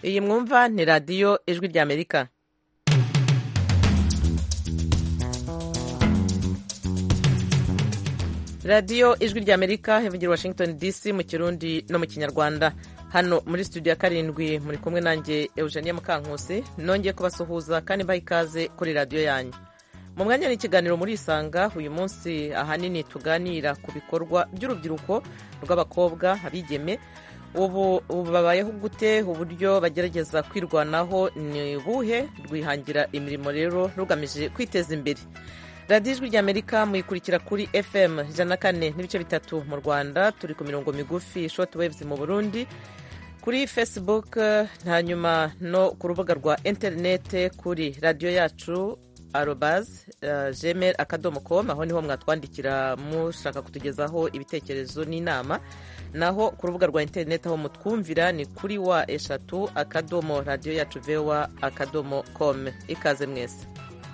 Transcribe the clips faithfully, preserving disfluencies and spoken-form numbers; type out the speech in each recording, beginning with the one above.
iyi mwumva ni radiyo ijwi ry'Amerika. radiyo ijwi ry'Amerika ivugira Washington D C mu kirundi no mu kinyarwanda. Hano muri studio ya karindwi muri kumwe nanjye Eugenie Mukankusi, nongeye kubasuhuza kandi mbaha ikaze kuri radiyo yanyu. Mu mwanya w'ikiganiro muri Isanga, uyu munsi ahanini tuganira ku bikorwa by'urubyiruko rw'abakobwa abigeme. Ubu babayeho gute, uburyo bagerageza kwirwanaho ni buhe, rwihangira imirimo rero rugamije kwiteza imbere. radiyo ijwi ry'Amerika muyikurikira kuri F M ijana na kane n'ibice bitatu mu Rwanda, turi ku mirongo migufi short waves mu Burundi, kuri Facebook, hanyuma no ku rubuga rwa interinete kuri radiyo yacu arobase gmail akadomo com, aho niho mwatwandikira mushaka kutugezaho ibitekerezo n'inama. Naho ku rubuga rwa interinete aho mutwumvira ni kuri wa eshatu akadomo radiyo yacu vewa akadomo com. Ikaze mwese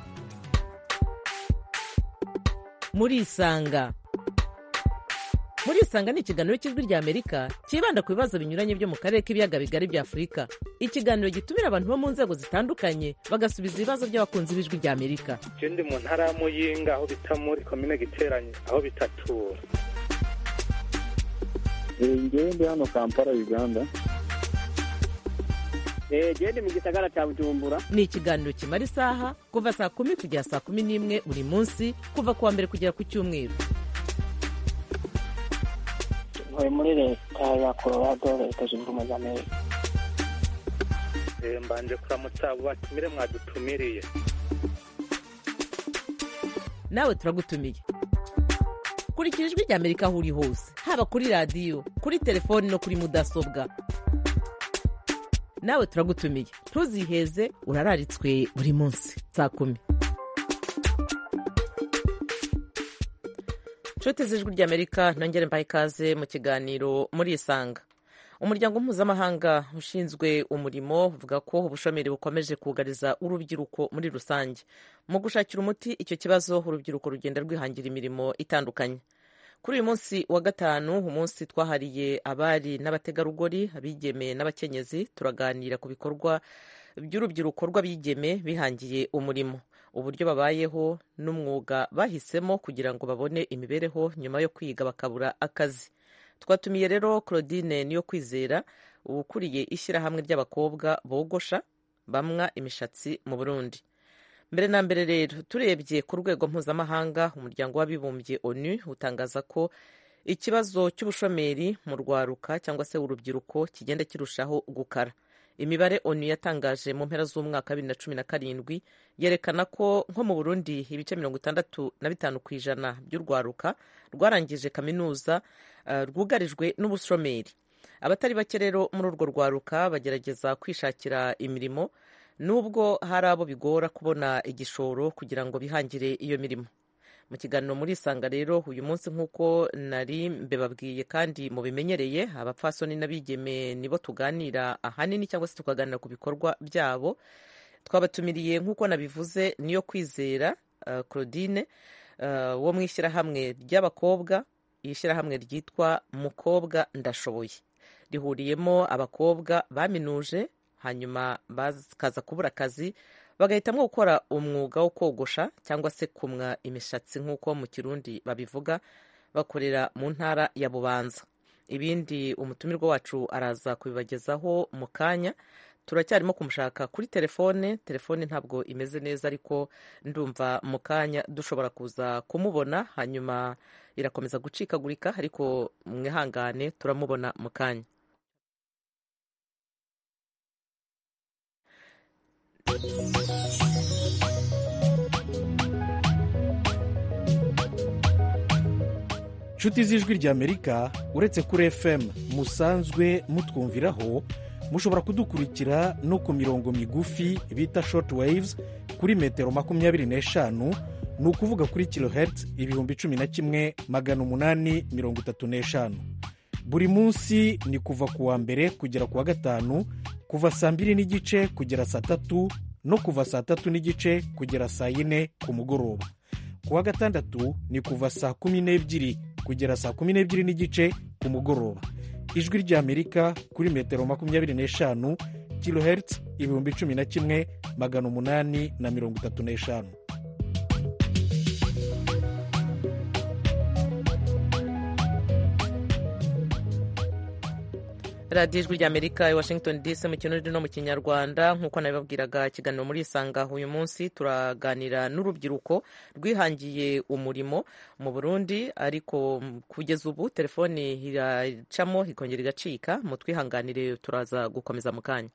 muri Isanga. muri Isanga ni ikiganiro cy'ijwi ry'Amerika kibanda ku bibazo binyuranye byo mu karere k'ibiyaga bigari bya Afurika. Ikiganiro gitumira abantu bo mu nzego zitandukanye bagasubiza ibibazo by'abakunzi b'ijwi ry'Amerika. Je ndi mu ntara ya Muyinga, aho bita muri komine Giteranye, aho bitatura. Ngewe ndi hano Kampala, Uganda. Je ndi mu gisagara cya Bujumbura. Ni ikiganiro kimara isaha kuva saa kumi kugera saa kumi n'imwe buri munsi, kuva kuwa mbere kugera ku cyumweru. Ntuye muri leta ya Colorado, leta zunze ubumwe za Amerika. Eh, mbanje kuramutsa abo batumire mwadutumiriye. Nawe turagutumiye. Kurikira ijwi ry'Amerika aho uri hose, haba kuri radiyo, kuri telefoni no kuri mudasobwa. Nawe turagutumiye, ntuziheze, urararitswe buri munsi saa kumi. Nshuti z'ijwi ry'Amerika, nongere mbahe ikaze mu kiganiro muri Isanga. Umuryango mpuzamahanga ushinzwe umurimo uvuga ko ubushomeri bukomeje kugariza urubyiruko muri rusange. Mu gushakira umuti icyo kibazo, urubyiruko rugenda rwihangira imirimo itandukanye. Kuri uyu munsi wa gatanu, umunsi twahariye abari n'abategarugori, abigeme n'abakenyezi, turaganira ku bikorwa by'urubyiruko rw'abigeme bihangiye umurimo, uburyo babayeho n'umwuga bahisemo kugira ngo babone imibereho nyuma yo kwiga bakabura akazi. Twatumiye rero Claudine Niyokwizera, ukuriye ishyirahamwe ry'abakobwa bogosha bamwa imishatsi mu Burundi. Mbere na mbere rero, turebye ku rwego mpuzamahanga, umuryango w'abibumbye ONU utangaza ko ikibazo cy'ubushomeri mu rwaruka cyangwa se urubyiruko kigenda kirushaho gukara. Imibare ONU yatangaje mu mpera z'umwaka wa bibiri na cumi na karindwi yerekana ko nko mu Burundi ibice mirongo itandatu na bitanu ku ijana by'urwaruka rwarangije kaminuza uh, rwugarijwe n'ubushomeri. Abatari bake rero muri urwo rwaruka bagerageza kwishakira imirimo, nubwo hari abo bigora kubona igishoro kugira ngo bihangire iyo mirimo. Mu kiganiro muri Isanga rero uyu munsi, nk'uko nari mbebabwiye kandi mubimenyereye, abapfasoni n'abigeme nibo tuganira ahanini cyangwa se tukaganira ku bikorwa byabo. Twabatumiriye nk'uko nabivuze Niyokwizera uh, Claudine uh, wo mu ishyirahamwe ry'abakobwa, ishyirahamwe ryitwa Mukobwa Ndashoboye, rihuriyemo abakobwa baminuje hanyuma bakaza kubura akazi, bagahitamo gukora umwuga wo kogosha cyangwa se kumwa imishatsi nk'uko mu Kirundi babivuga, bakorera mu ntara ya Bubanza. Ibindi umutumirwa wacu araza kubibagezaho mu kanya. Turacyarimo kumushaka kuri telefone, telefone ntabwo imeze neza, ariko ndumva mu kanya dushobora kuza kumubona, hanyuma irakomeza gucikagurika, ariko mwihangane turamubona mu kanya. Nshuti z'ijwi ry'Amerika, uretse kuri F M musanzwe mutwumviraho, mushobora kudukurikira no ku mirongo migufi bita short waves kuri metero makumyabiri n'eshanu, ni ukuvuga kuri kilohertz ibihumbi cumi na kimwe magana umunani mirongo itatu n'eshanu. Buri munsi ni kuva ku wa mbere kugera ku wa gatanu, kuva saa mbiri n'igice kugera saa tatu, no kuva saa tatu n'igice kugera saa yine ku mugoroba. Ku wa gatandatu ni kuva saa kumi n'ebyiri kugera saa kumi n'ebyiri n'igice ku mugoroba. Ijwi ry'Amerika kuri metero makumyabiri n'eshanu kilohertz ibihumbi cumi na kimwe magana umunani na mirongo itatu n'eshanu. radiyo ijwi ry'amerika i washington dc mu kirundi no mu kinyarwanda. nk'uko nabibabwiraga ikiganiro muri isanga uyu munsi turaganira n'urubyiruko rwihangiye umurimo mu burundi, ariko kugeza ubu telefoni iracamo ikongera igacika. mu twihanganire turaza gukomeza mu kanya.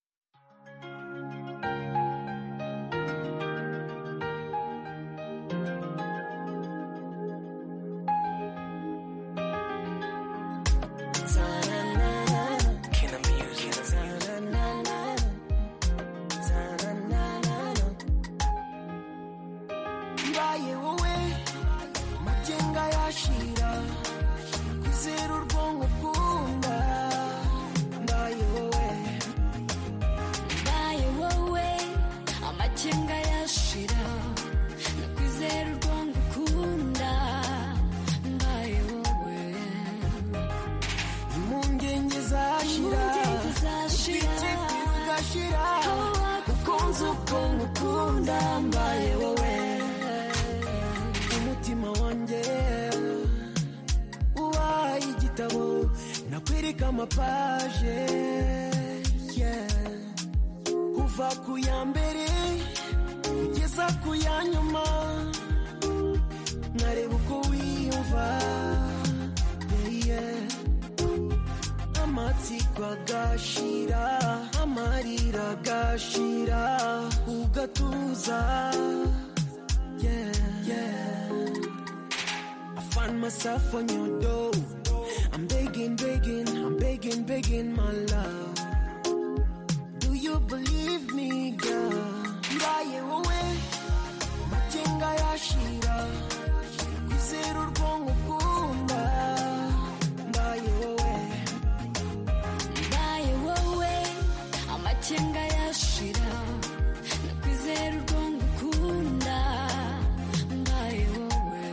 Myself on your door, I'm begging, begging, I'm begging, begging, my love. Do you believe me, girl? Mbaye wowe, majenga yashira, kwizera urwonko ukunda. Mbaye wowe, mbaye wowe, amajenga yashira, kwizera urwonko ukunda. Mbaye wowe,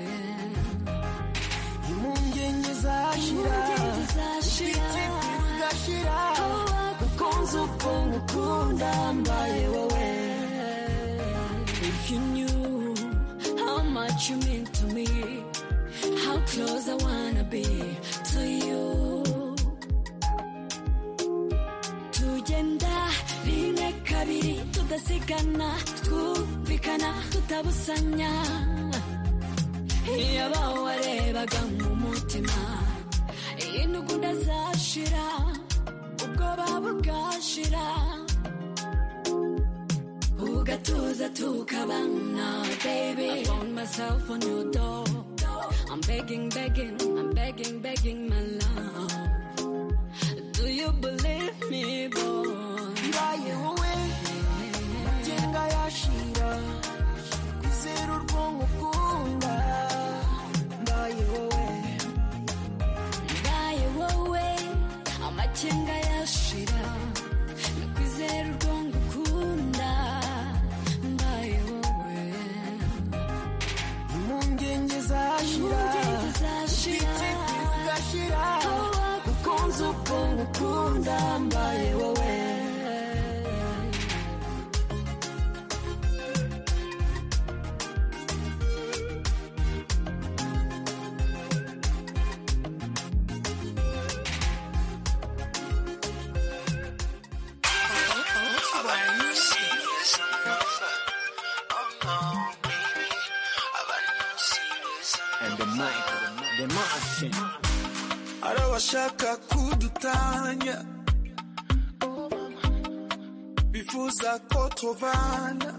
impungenge zashira, zashira, ukunze ukuntu ukunda. Mbaye wowe. If you knew how much you mean to me, how close I wanna be to you. Tugenda rimwe kabiri tudasigana, twumvikana tutabusanya. Iyo bawarebaga mu mutima, intugunda zashira, ubwoba bugashira, ugatuza tukabana. Baby, I found myself on your door. I'm begging, begging, I'm begging, begging, my love. Do you believe me, boy? Mbaye wowe, majenga yashira, kwizera urwonko ukunda. Mbaye wowe, mbaye wowe, amajenga yashira, kwizera urwonko ukunda. Mbaye wowe, impungenge zashira, zashira, ukunze ukuntu ukunda. Mbaye wowe. Arabashaka kudutanya, bifuza ko tubana,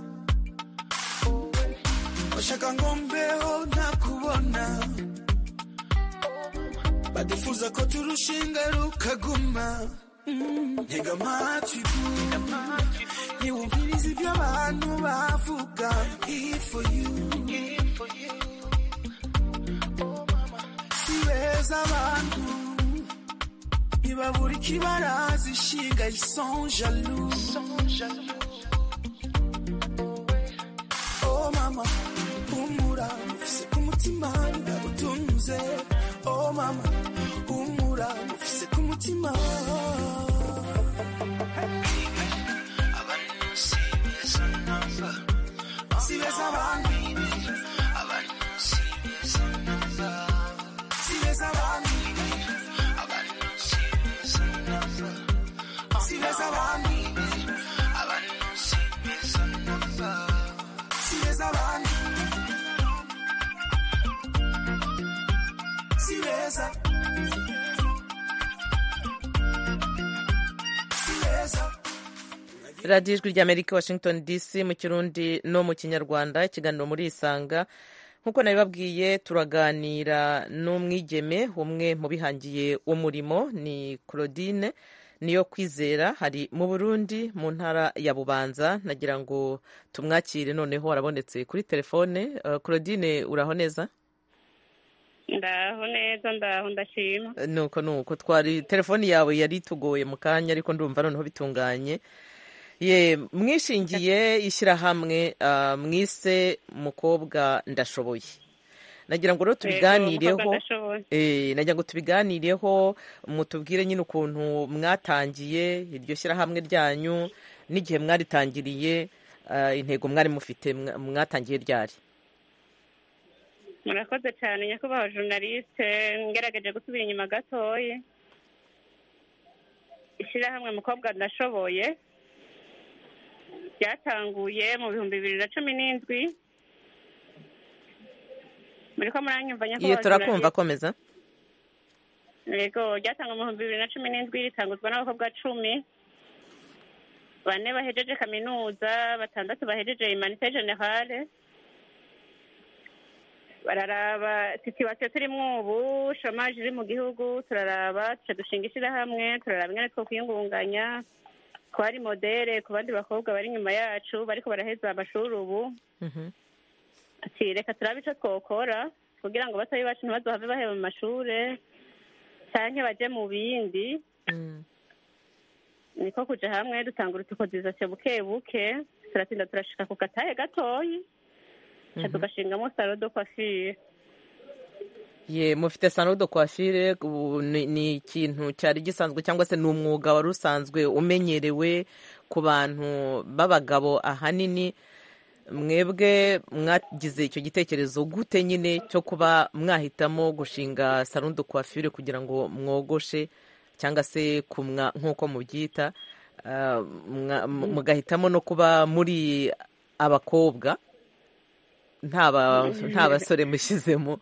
bashaka ngo mbeho ntakubona, badifuza ko turushinga rukaguma. Ntega amatwi ntiwumvirize ibyo abantu bavuga. Here for you, si beza abantu, ntibabura ikibaraza ishinga. Ils sont jaloux. Oh mama, humura, ufise ku mutima utunuze. Oh mama, humura, ufise ku mutima. beza abandi abantu si beza namba si beza abandi si beza si beza. radiyo ijwi ry'amerika washington dc mu kirundi no mu kinyarwanda, ikiganiro muri isanga. nk'uko nabibabwiye turaganira n'umwigeme umwe mu bihangiye umurimo, ni Claudine niyo kwizera, hari mu Burundi mu ntara ya Bubanza. nagira ngo tumwakire noneho, arabonetse kuri telefone. uh, Claudine uraho neza? ndaho neza, ndaho ndashima. nuko nuko twari telefoni yawe yari itugoye mu kanya, ariko ndumva noneho bitunganye. ye mwishingiye ishyirahamwe uh, mwise mukobwa ndashoboye. nagira ngo rero tubiganireho, eh nagira ngo tubiganireho, mutubwire nyine ukuntu mwatangiye iryo shyirahamwe ryanyu n'igihe mwaritangiriye, uh, intego mwari mufite mwatangiye ryari. murakoze cyane nyakubahwa journaliste, ngerageje gusubira inyuma gatoya. ishyirahamwe mukobwa ndashoboye ryatanguye mu bihumbi bibiri na cumi n'indwi. muriko muranyumva nyakubahwa? Iyo turakumva, komeza. yego, ryatanguye mu bihumbi bibiri na cumi n'indwi, ritanguzwa n'abakobwa cumi. bane bahejeje kaminuza, batandatu bahejeje humanité générale. bararaba situasiyo turimwo ubu, chômage iri mu gihugu, turaraba tuca dushinga ishyirahamwe, turaraba ingene two kwiyungunganya, twari modere ku bandi bakobwa bari inyuma yacu bariko baraheza amashuri ubu. ati reka turabe ico twokora kugira ngo batoyi bacu ntibazohave baheba mu mashure canke baje mu bindi. niko kuja hamwe dutangura utukodizasiyo buke buke, turatinda turashika ku gatahe gatoyi, ca tugashingamo salon de coiffure. ye mufite salon de coiffure, ni ikintu cyari gisanzwe cyangwa se ni umwuga wari usanzwe umenyerewe ku bantu b'abagabo ahanini? mwebwe mwagize icyo gitekerezo gute nyine cyo kuba mwahitamo gushinga salon de coiffure kugira ngo mwogoshe cyangwa se kumwa nk'uko mubyita, uh, mugahitamo no kuba muri abakobwa nta basore mushyizemo?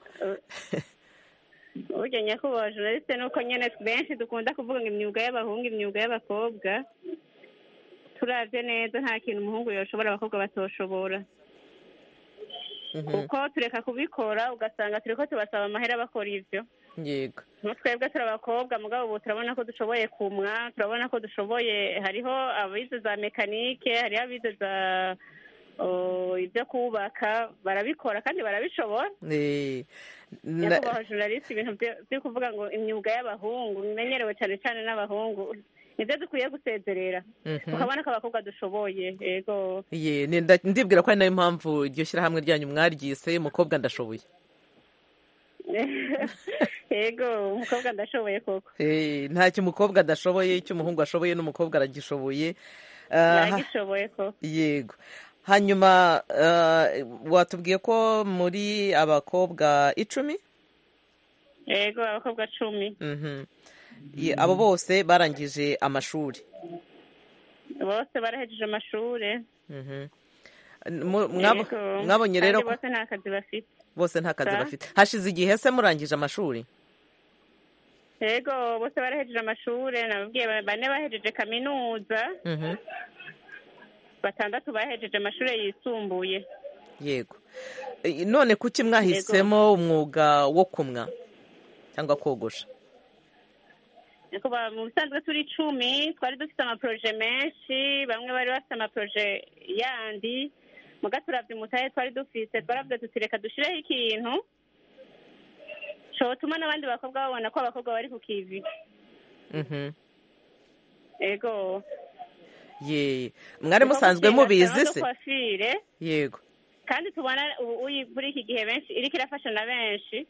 burya nyakubahwa journaliste, nuko nyene benshi dukunda kuvuga ngo imyuga y'abahungu imyuga y'abakobwa. turavye neza nta kintu umuhungu yoshobora abakobwa batoshobora. kuko tureka kubikora ugasanga turiko tubasaba amahera bakora ivyo. yego, twebwe turi abakobwa mugabo ubu turabona ko dushoboye kumwa, turabona ko dushoboye. hariho abize za mekanike, hariho abize za ibyo kubaka, barabikora kandi barabishobora. nyakubahwa journaliste, ibintu byo kuvuga ngo imyuga y'abahungu imenyerewe cyane cyane n'abahungu nibyo dukwiye gusezerera, ukabona ko abakobwa dushoboye. yego, ye ndibwira ko ari nayo mpamvu iryo shyirahamwe ryanyu mwaryise mukobwa ndashoboye. yego, umukobwa ndashoboye koko. ntacyo umukobwa adashoboye, icyo umuhungu ashoboye n'umukobwa aragishoboye. aragishoboye koko. yego, hanyuma watubwiye ko muri abakobwa icumi? yego, abakobwa cumi. abo bose barangije amashuri? bose barahejeje amashuri. mwabonye rero bose nta kazi bafite? bose nta kazi bafite. hashize igihe se murangije amashuri? yego, bose barahejeje amashuri. nababwiye bane bahejeje kaminuza, batandatu bahejeje amashuri yisumbuye. yego, none kuki mwahisemo umwuga wo kumwa cyangwa kogosha? mu bisanzwe turi icumi, twari dufite amaproje menshi, bamwe bari bafite amaproje yandi, muga turavye umutahe twari dufise, twaravuze tuti reka dushireho ikintu cotuma n'abandi bakobwa babona ko abakobwa bari ku kivi. yego, ye mwari musanzwe mubizi se? yego, kandi tubona ubu muri iki gihe benshi iriko irafasha na benshi.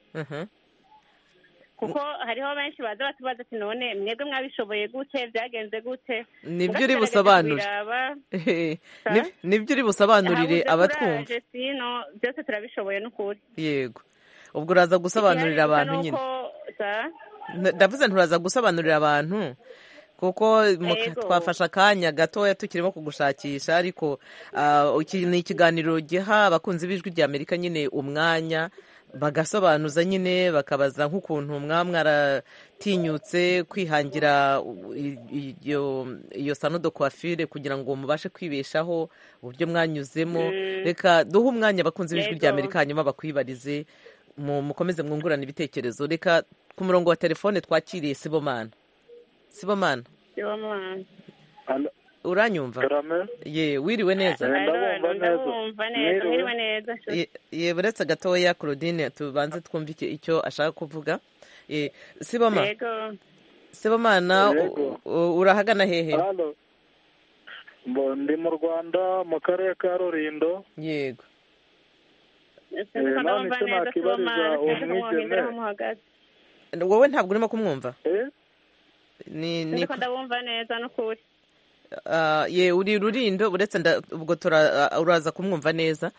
kuko hariho benshi baza batubaza ati none mwebwe mwabishoboye gute, byagenze gute? nibyo uri busobanure nibyo uri busobanurire abatwumva. sino byose turabishoboye n'ukuri. yego, ubwo uraza gusobanurira abantu nyine. ndavuze nturaza gusobanurira abantu kuko mu- Yego. twafashe akanya gatoya tukirimo kugushakisha ariko ah, iki ni ikiganiro giha abakunzi b'ijwi rya amerika nyine umwanya bagasobanuza nyine bakabaza nk'ukuntu mwa mwaratinyutse kwihangira u- i- iyo iyo sano de coiffure kugira ngo mubashe kwibeshaho uburyo mwanyuzemo reka duhe umwanya abakunzi b'ijwi rya Yego. amerika hanyuma bakwibarize mu- mukomeze mwungurane ibitekerezo reka ku murongo wa telefone twakiriye sibomana sibomana Sibomana. Alo, uranyumva Karame, ye wiriwe neza Eh, Alo, ndabumva neza. ndabumva neza Mwiriwe. mwiriwe neza Ye- ye buretse gatoya claudine tubanze twumve icyo- icyo ashaka kuvuga Eh, siboma yego sibomana Yego. u- u- urahagana hehe halo. Mbo ndi mu Rwanda mu karere ka Rulindo. yego sinzi Eh, ko none ndabumva icyo neza nakibariza Sibomana uwo sinzi ko mwahindura aho mwigeme. muhagaze wowe ntabwo urimo kumwumva Eh? ni ni sinzi ko ndabumva neza n'ukuri ah, ye uri rurindo buretse nda- ubwo tura- ah, uraza kumwumva neza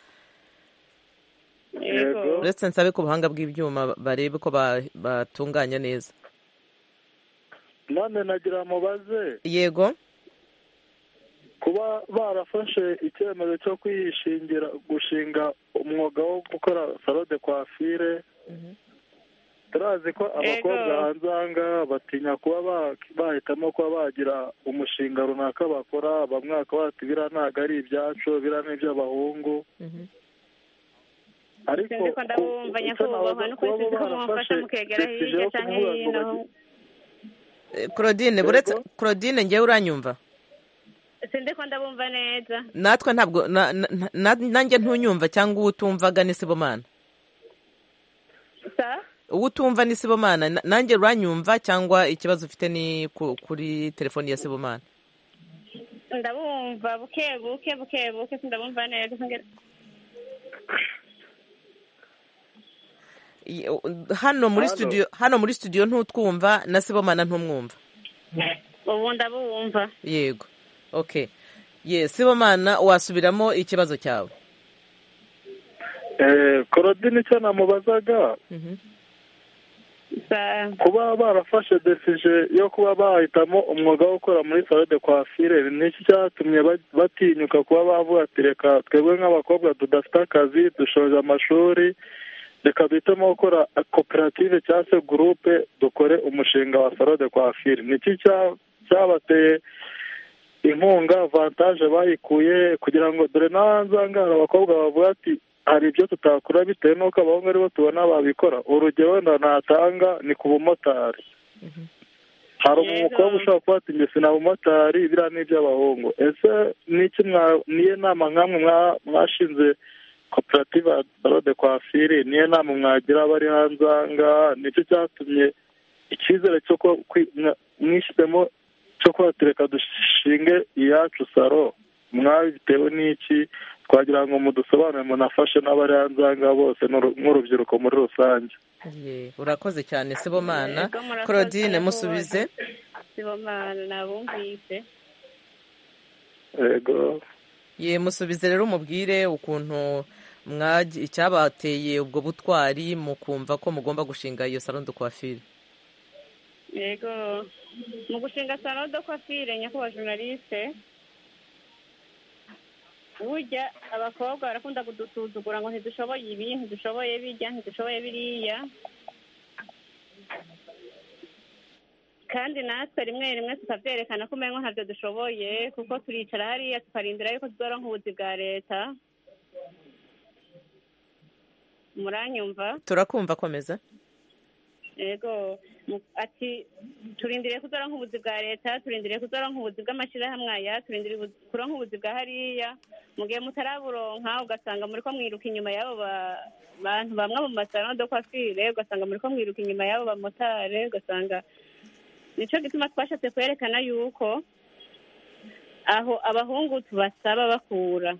yego Yego. uretse nsabe ku buhanga bw'ibyuma barebe ko ba- batunganya neza None nagira mubaze yego kuba barafashe icyemezo cyo kwishingira gushinga umwuga wo gukora salo de coiffure. Turazi ko abakobwa hanze aha ngaha batinya kuba ba- bahitamo kuba bagira umushinga runaka bakora, bamwe bakaba bati biriya ntabwo ari ibyacu, biriya ni iby'abahungu. Mhm. ariko sinzi ko ndabumva ku- nyakubahwa icyo n'ukuri nabaza sinzi ko kuba mumfasha barafashe mukegera decision hirya yo canke kuvuga ngo hino bagi- Eh, claudine buretse claudine ngewe uranyumva sinzi ko ndabumva neza natwe ntabwo na- na- na- nanjye ntunyumva cyangwa uwo utumvaga ni sibomana sa uwo utumva ni sibomana Na- nanjye uranyumva cyangwa ikibazo ufite ni ku- kuri telefoni ya sibomana ndabumva buke buke buke buke sindabumva neza Singe- I- hano muri Halo. studio hano muri studio ntutwumva na sibomana ntumwumva ubu ndabumva yego okay ye sibomana wasubiramo ikibazo cyawe Eh, Claudine icyo namubazaga Mhm. sa kuba barafashe decision yo kuba bahitamo umwuga wo gukora muri salon de coiffure ni iki cyatumye ba- batinyuka kuba bavuga ati reka twebwe nk'abakobwa tudafite akazi dushoje amashuri reka duhitemo gukora koperative cyangwa se gurupe dukore umushinga wa salon de coiffure ni iki cya- cyabateye inkunga avantage bayikuye kugira ngo dore n'ahanzanga hari abakobwa bavuga ati hari ibyo tutakora bitewe n'uko abahungu aribo tubona babikora urugero wenda natanga ni ku bumotari hari Yego. umukobwa ushobora kuba ati njye sina bumotari biriya ni iby'abahungu ese n'iki mwa- niyo nama nk'amwe mwa- mwashinze koperative ya salon de coiffure niyo nama mwagira abari hanze aha ngaha nicyo cyatumye icyizere cyo kuba kwi- mwa- mwishyizemo cyo kuba tureka dushinge iyacu saro mwabitewe n'iki twagira ngo mudusobanure munafashe n'abari hanze aha ngaha bose n'uru- n'urubyiruko muri rusange Ye, urakoze cyane sibomana Yego, murakoze claudine cyane musubize Sibomana nabumvise yego ye musubize rero umubwire ukuntu mwagi icyabateye ubwo butwari mu kumva ko mugomba gushinga iyo salon de coiffure yego mu gushinga salon de coiffure nyakubahwa journaliste burya abakobwa barakunda kudusuzugura ngo ntidushoboye ibi ntidushoboye bijya ntidushoboye biriya kandi natwe rimwe rimwe tukabyerekana ko umengo ntabyo dushoboye kuko turicara hariya tukarindira yuko tuzoronka ubuzi bwa leta muranyumva turakumva komeza yego mu- ati turindiriye kuzoronka ubuzi bwa leta turindiriye kuzoronka ubuzi bw'amashyirahamwe aya turindiriye ubuzi- kuronka ubuzi bwa hariya mu gihe mutaraburonka ugasanga muri ko mwiruka inyuma y'abo ba- bantu bamwe mu masalon de coiffure ugasanga muri ko mwiruka inyuma y'abo bamotare ugasanga nico gituma twashatse kwerekana yuko aho abahungu tubasaba bakura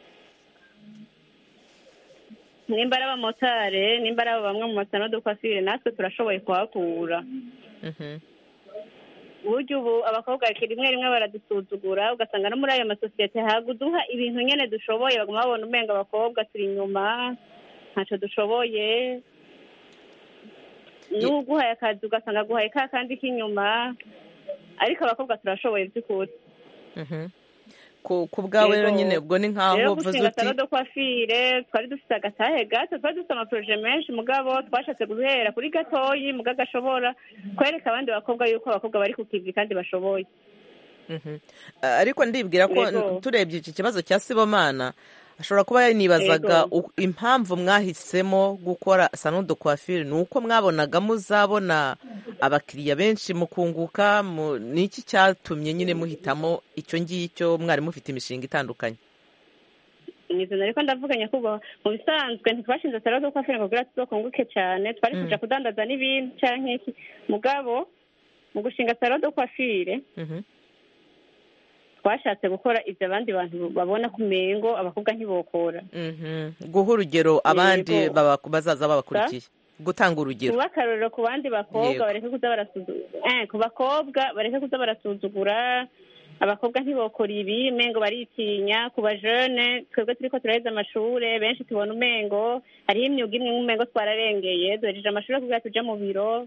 nimba ari abamotare nimba ari abo bamwe mu masalon de coiffure natwe turashoboye kuhakura Mhm. burya ubu abakobwa rimwe rimwe baradusuzugura ugasanga no muri ayo masosiyete haguduha ibintu nyene dushoboye baguma babona umenga abakobwa turi inyuma ntaco dushoboye n'uguhaye akazi ugasanga aguhaye ka kandi k'inyuma ariko abakobwa turashoboye by'ukuri. ku bwawe rero nyine ubwo ni nk'aho uvuze uti rero do kwafire twari dufite agatahe gato, twari dufite amaporoje menshi mugabo twashatse guhera kuri gatoyi muga gashobora kwereka abandi bakobwa yuko abakobwa bari ku kivi kandi bashoboye. Ariko ndibwira ko turebye iki kibazo cya Sibomana ashobora kuba yanibazaga impamvu mwahisemo gukora salon de coiffure ni uko mwabonaga muzabona abakiriya benshi mukunguka, niki cyatumye nyine muhitamo icyo ngicyo mwari mufite imishinga itandukanye? Nizana ariko ndavuganya kuba mu bisanzwe ntitwashinze salon de coiffure ngo kugira tuzokunguke cyane, twari kuja kudandaza n'ibindi canke iki, mugabo mu gushinga salon de coiffure twashatse gukora ibyo abandi bantu babona ku mengo abakobwa ntibokora. Guha urugero abandi bazaza babakurikiye, gutanga urugero, kuba akarorero ku bandi bakobwa bareke kuza barasuzugura, ku bakobwa bareke kuza barasuzugura abakobwa ntibokora ibi mengo baritinya. Ku bajene twebwe turiko turaheza amashure benshi tubona umengo hariho imyuga imwe umengo twararengeye duhejeje amashuri kugira tuja mu biro,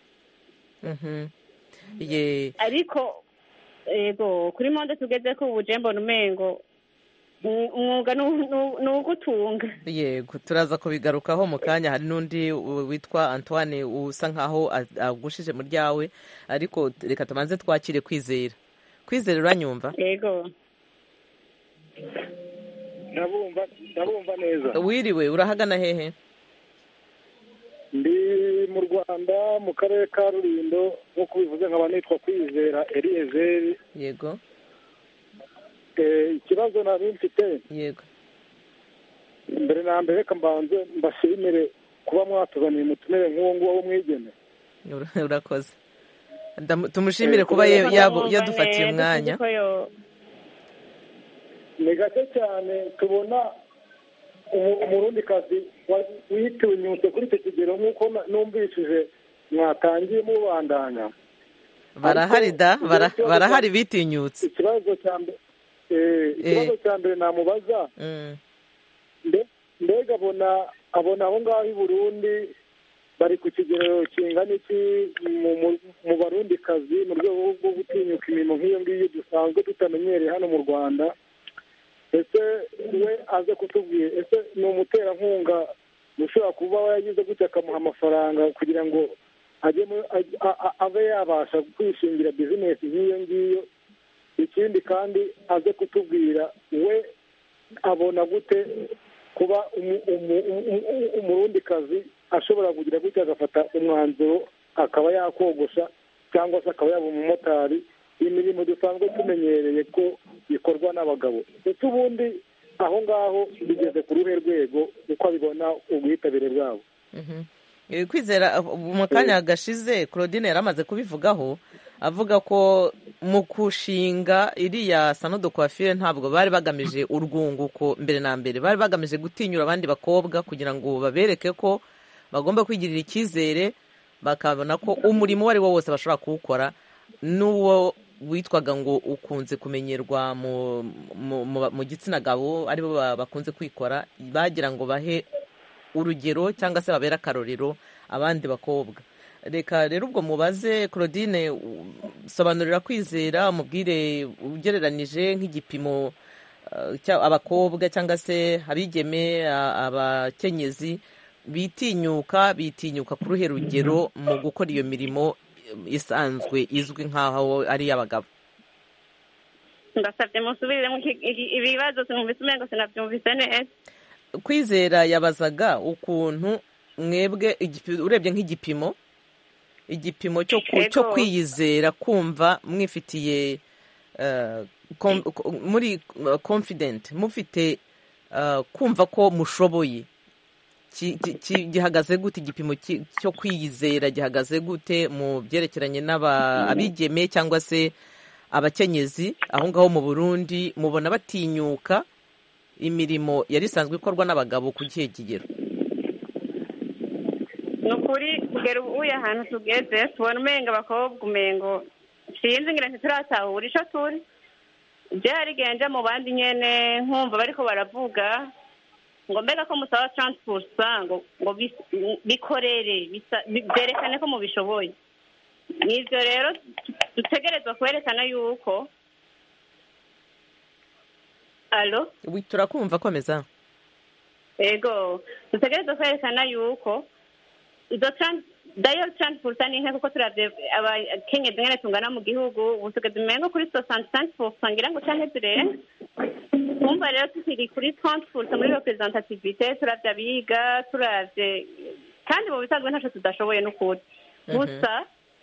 ariko ego kuri monde tugeze ko ubuje mbona umengo umwuga ni ugutunga. Yego turaza kubigarukaho mu kanya. Hari n'undi witwa Antoine usa nkaho agushije mu ryawe, ariko reka tumanze twakire Kwizera. Kwizera uranyumva? Yego ndabumva ndabumva neza. Wiriwe, urahagana hehe? Ndi mu Rwanda mu karere ka Rulindo, nk'uko bivuze nkaba nitwa Kwizera Eliezer. Yego. Eh, ikibazo nari mfite, yego, mbere na mbere reka mbanze mbashimire kuba mwatuzaniye umutumire nk'uwo nguwo w'umwigeme. Urakoze. Tumushimire kuba yadufatiye umwanya. Ni gake cyane tubona umurundikazi witinyutse kuri icyo kigero nk'uko numvishije mwatangiye mubandanya. Barahari da, barahari bitinyutse. Ikibazo cya mbere ikibazo cya mbere namubaza, mbega abona abona aho ngaho i Burundi bari ku kigero kingana iki mu barundikazi mu rwego rwo gutinyuka imirimo nk'iyo ngiyo dusanzwe tutamenyereye hano mu Rwanda? Ese we aze kutubwira, ese ni umuterankunga ushobora kuba yagize gutya akamuha amafaranga kugira ngo abe yabasha kwishingira bizinesi nk'iyo ngiyo? Ikindi kandi aze kutubwira we abona gute kuba umurundikazi ashobora kugira gutya agafata umwanzuro akaba yakogosha cyangwa se akaba yaba umumotari, imirimo dusanzwe tumenyereye ko ikorwa n'abagabo. Ese ubundi aho ngaho bigeze ku ruhe rwego uko abibona ubwitabire bwabo? Kwizera, mu kanya gashize Claudine yaramaze kubivugaho avuga ko mu kushinga iriya salon de coiffure ntabwo bari bagamije urwunguko, mbere na mbere bari bagamije gutinyura abandi bakobwa kugira ngo babereke ko bagomba kwigirira icyizere, bakabona ko umurimo uwo ari wo wose bashobora kuwukora, n'uwo witwaga ngo ukunze kumenyerwa mu gitsina gabo aribo bakunze kwikora, bagira ngo bahe urugero cyangwa se babera akarorero abandi bakobwa. Reka rero ubwo mubaze Claudine, sobanurira Kwizera, umubwire ugereranije nk'igipimo abakobwa cyangwa se abigeme abakenyezi bitinyuka bitinyuka ku ruhe rugero mu gukora iyo mirimo isanzwe izwi nk'aho ari iy'abagabo. Ndasabye musubiremo ibibazo sinumvise umengo sinabyumvise neza. Kwizera yabazaga ukuntu mwebwe urebye nk'igipimo igipimo cyo cyo kwiyizera, kumva mwifitiye muri confident, mufite kumva ko mushoboye, gihagaze gute? Igipimo cyo kwiyizera gihagaze gute mu byerekeranye n'abigeme cyangwa se abakenyezi aho ngaho mu Burundi? Mubona batinyuka imirimo yari isanzwe ikorwa n'abagabo ku gihe kigero? Nukuri kugera ubuye ahantu tugeze tubona umenga abakobwa umengo sinzi ngira ntituratahura ico turi. Je hari genje mu bandi nyene nkumva bariko baravuga ngo mbega ko musaba trente pour cent ngo ngo bikorere byerekane ko mubishoboye. nivyo rero dutegerezwa kwerekana yuko alo wi turakumva komeza ego dutegerezwa kwerekana yuko izo trans dayo trans pourcent ni nke kuko turavye abakenyezi ngene tungana mu gihugu ubutugeze umengo kuri soixante-cinq pourcent ngira ngo canke zirenga kumva rero tukiri kuri trente pourcent muri representativité turavye abiga turavye kandi mu bisanzwe ntaco tudashoboye n'ukuri gusa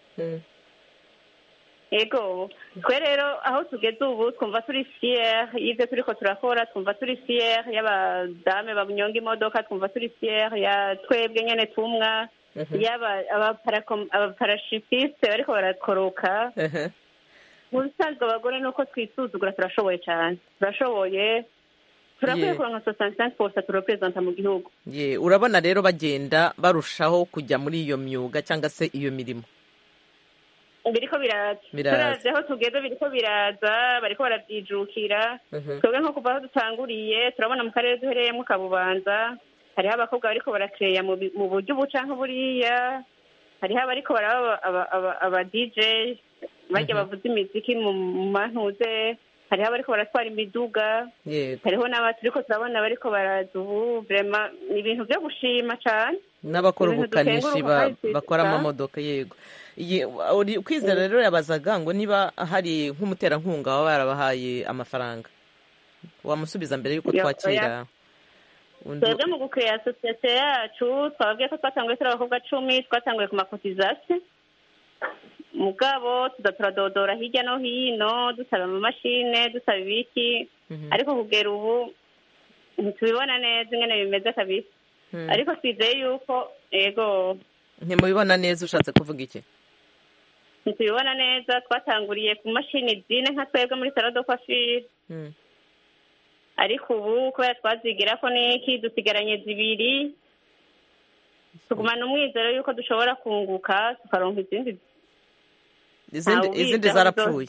ego twe rero aho tugeze ubu twumva turi fier y'ivyo turiko turakora twumva turi fier y'abadame banyonga imodoka twumva turi fier ya twebwe nyene tumwa yaba abaparashutiste bariko barakoroka mu bisanzwe abagore nuko twisuzugura turashoboye cyane turashoboye turakwiye kuronka soixante-cinq pourcent turepresenta mu gihugu ye urabona rero bagenda barushaho kujya muri iyo myuga cyangwa se iyo mirimo biriko biraza turazi aho tugeze biriko biraza bariko barabyijukira twebwe nko kuva aho dutanguriye turabona mu karere duhereyemo kabubanza hariho abakobwa bariko barakeya mu buryo ubu canke buriya hariho abariko baraba aba D J bajya bavuza imiziki mu mantuze hariho abariko baratwara imiduga hariho n'abaturiko turabona bariko baraza ubu vraiment ni ibintu vyo gushima cane n'abakora ubukanishi bakora amamodoka yego kwizera rero yabazaga ngo niba hari nk'umuterankunga waba yarabahaye amafaranga wamusubiza mbere y'uko twakira twebwe mu gukeya sosiyete yacu twababwiye ko twatanguye turi abakobwa cumi twatanguye ku makotizasiyo mugabo tuza turadodora hirya no hino dusaba amamashine dusaba ibiki ariko kugera ubu ntitubibona neza ingene bimeze kabisa ariko twizeye yuko ego ntimubibona neza ushatse kuvuga iki ntitubibona neza twatanguriye ku mashini zine nka twebwe muri salo do coiffure ariko ubu kubera twazigira ko n'iki dusigaranye zibiri tugumana umwizero yuko dushobora kunguka tukaronka izindi izindi zarapfuye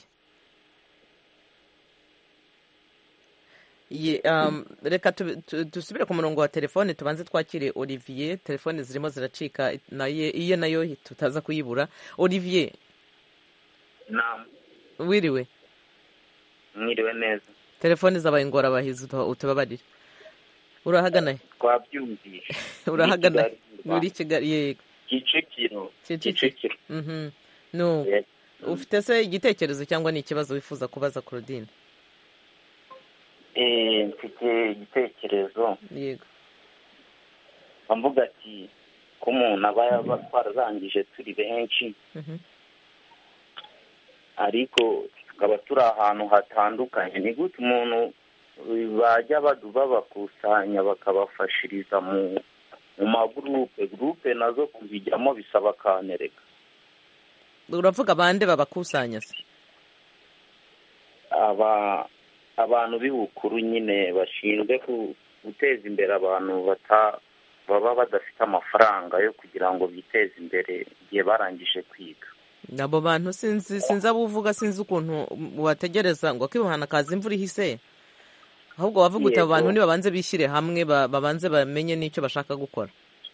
reka dusubire ku murongo wa telefone tubanze twakire Olivier telefone zirimo ziracika iye nayo tutaza kuyibura Olivier wiriwe mwiriwe neza telefone zabaye ingorabahizi utubabarire urahagana twabyumvishe urahagana muri Kigali yego Kicukiro Kicukiro mhm no ufite se igitekerezo cyangwa ni ikibazo wifuza kubaza Claudine eh mfite igitekerezo yego bamvuga ati ko umuntu aba twararangije turi benshi ariko tukaba turi ahantu hatandukanye ni gute umuntu bajya baduba bakusanya bakabafashiriza mu mu magurupe gurupe nazo kuzijyamo bisaba kanereka uravuga bande babakusanya se aba abantu b'ibukuru nyine bashinzwe guteza imbere abantu bata baba badafite amafaranga yo kugira ngo biteze imbere igihe barangije kwiga nabo bantu sinzi sinzi abuvuga sinzi ukuntu wategereza ngo akibuhana kazi imvura ihise ahubwo wavuga uti abantu ni babanze bishyire hamwe babanze bamenye n'icyo bashaka gukora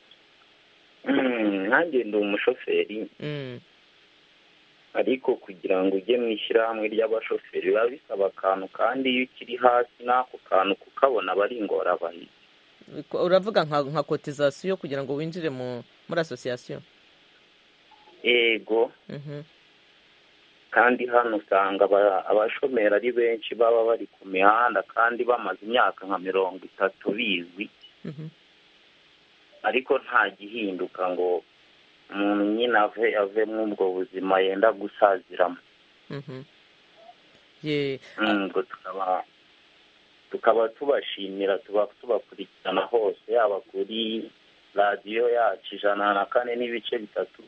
nanjye ndi umushoferi ariko kugira ngo ujye mu ishyirahamwe ry'abashoferi biba bisaba akantu kandi iyo ukiri hasi n'ako kantu kukabona aba ari ingorabahizi uravuga nka kotizasiyo kugira ngo winjire muri asosiyasiyo yego kandi hano usanga abashomeri ari benshi baba bari ku mihanda kandi bamaze imyaka nka mirongo itatu bizwi ariko nta gihinduka ngo umuntu nyine ave ave muri ubwo buzima yenda gusaziramo ngo tukaba tukaba tubashimira tuba tubakurikirana hose yaba kuri radiyo yacu ijana na kane n'ibice bitatu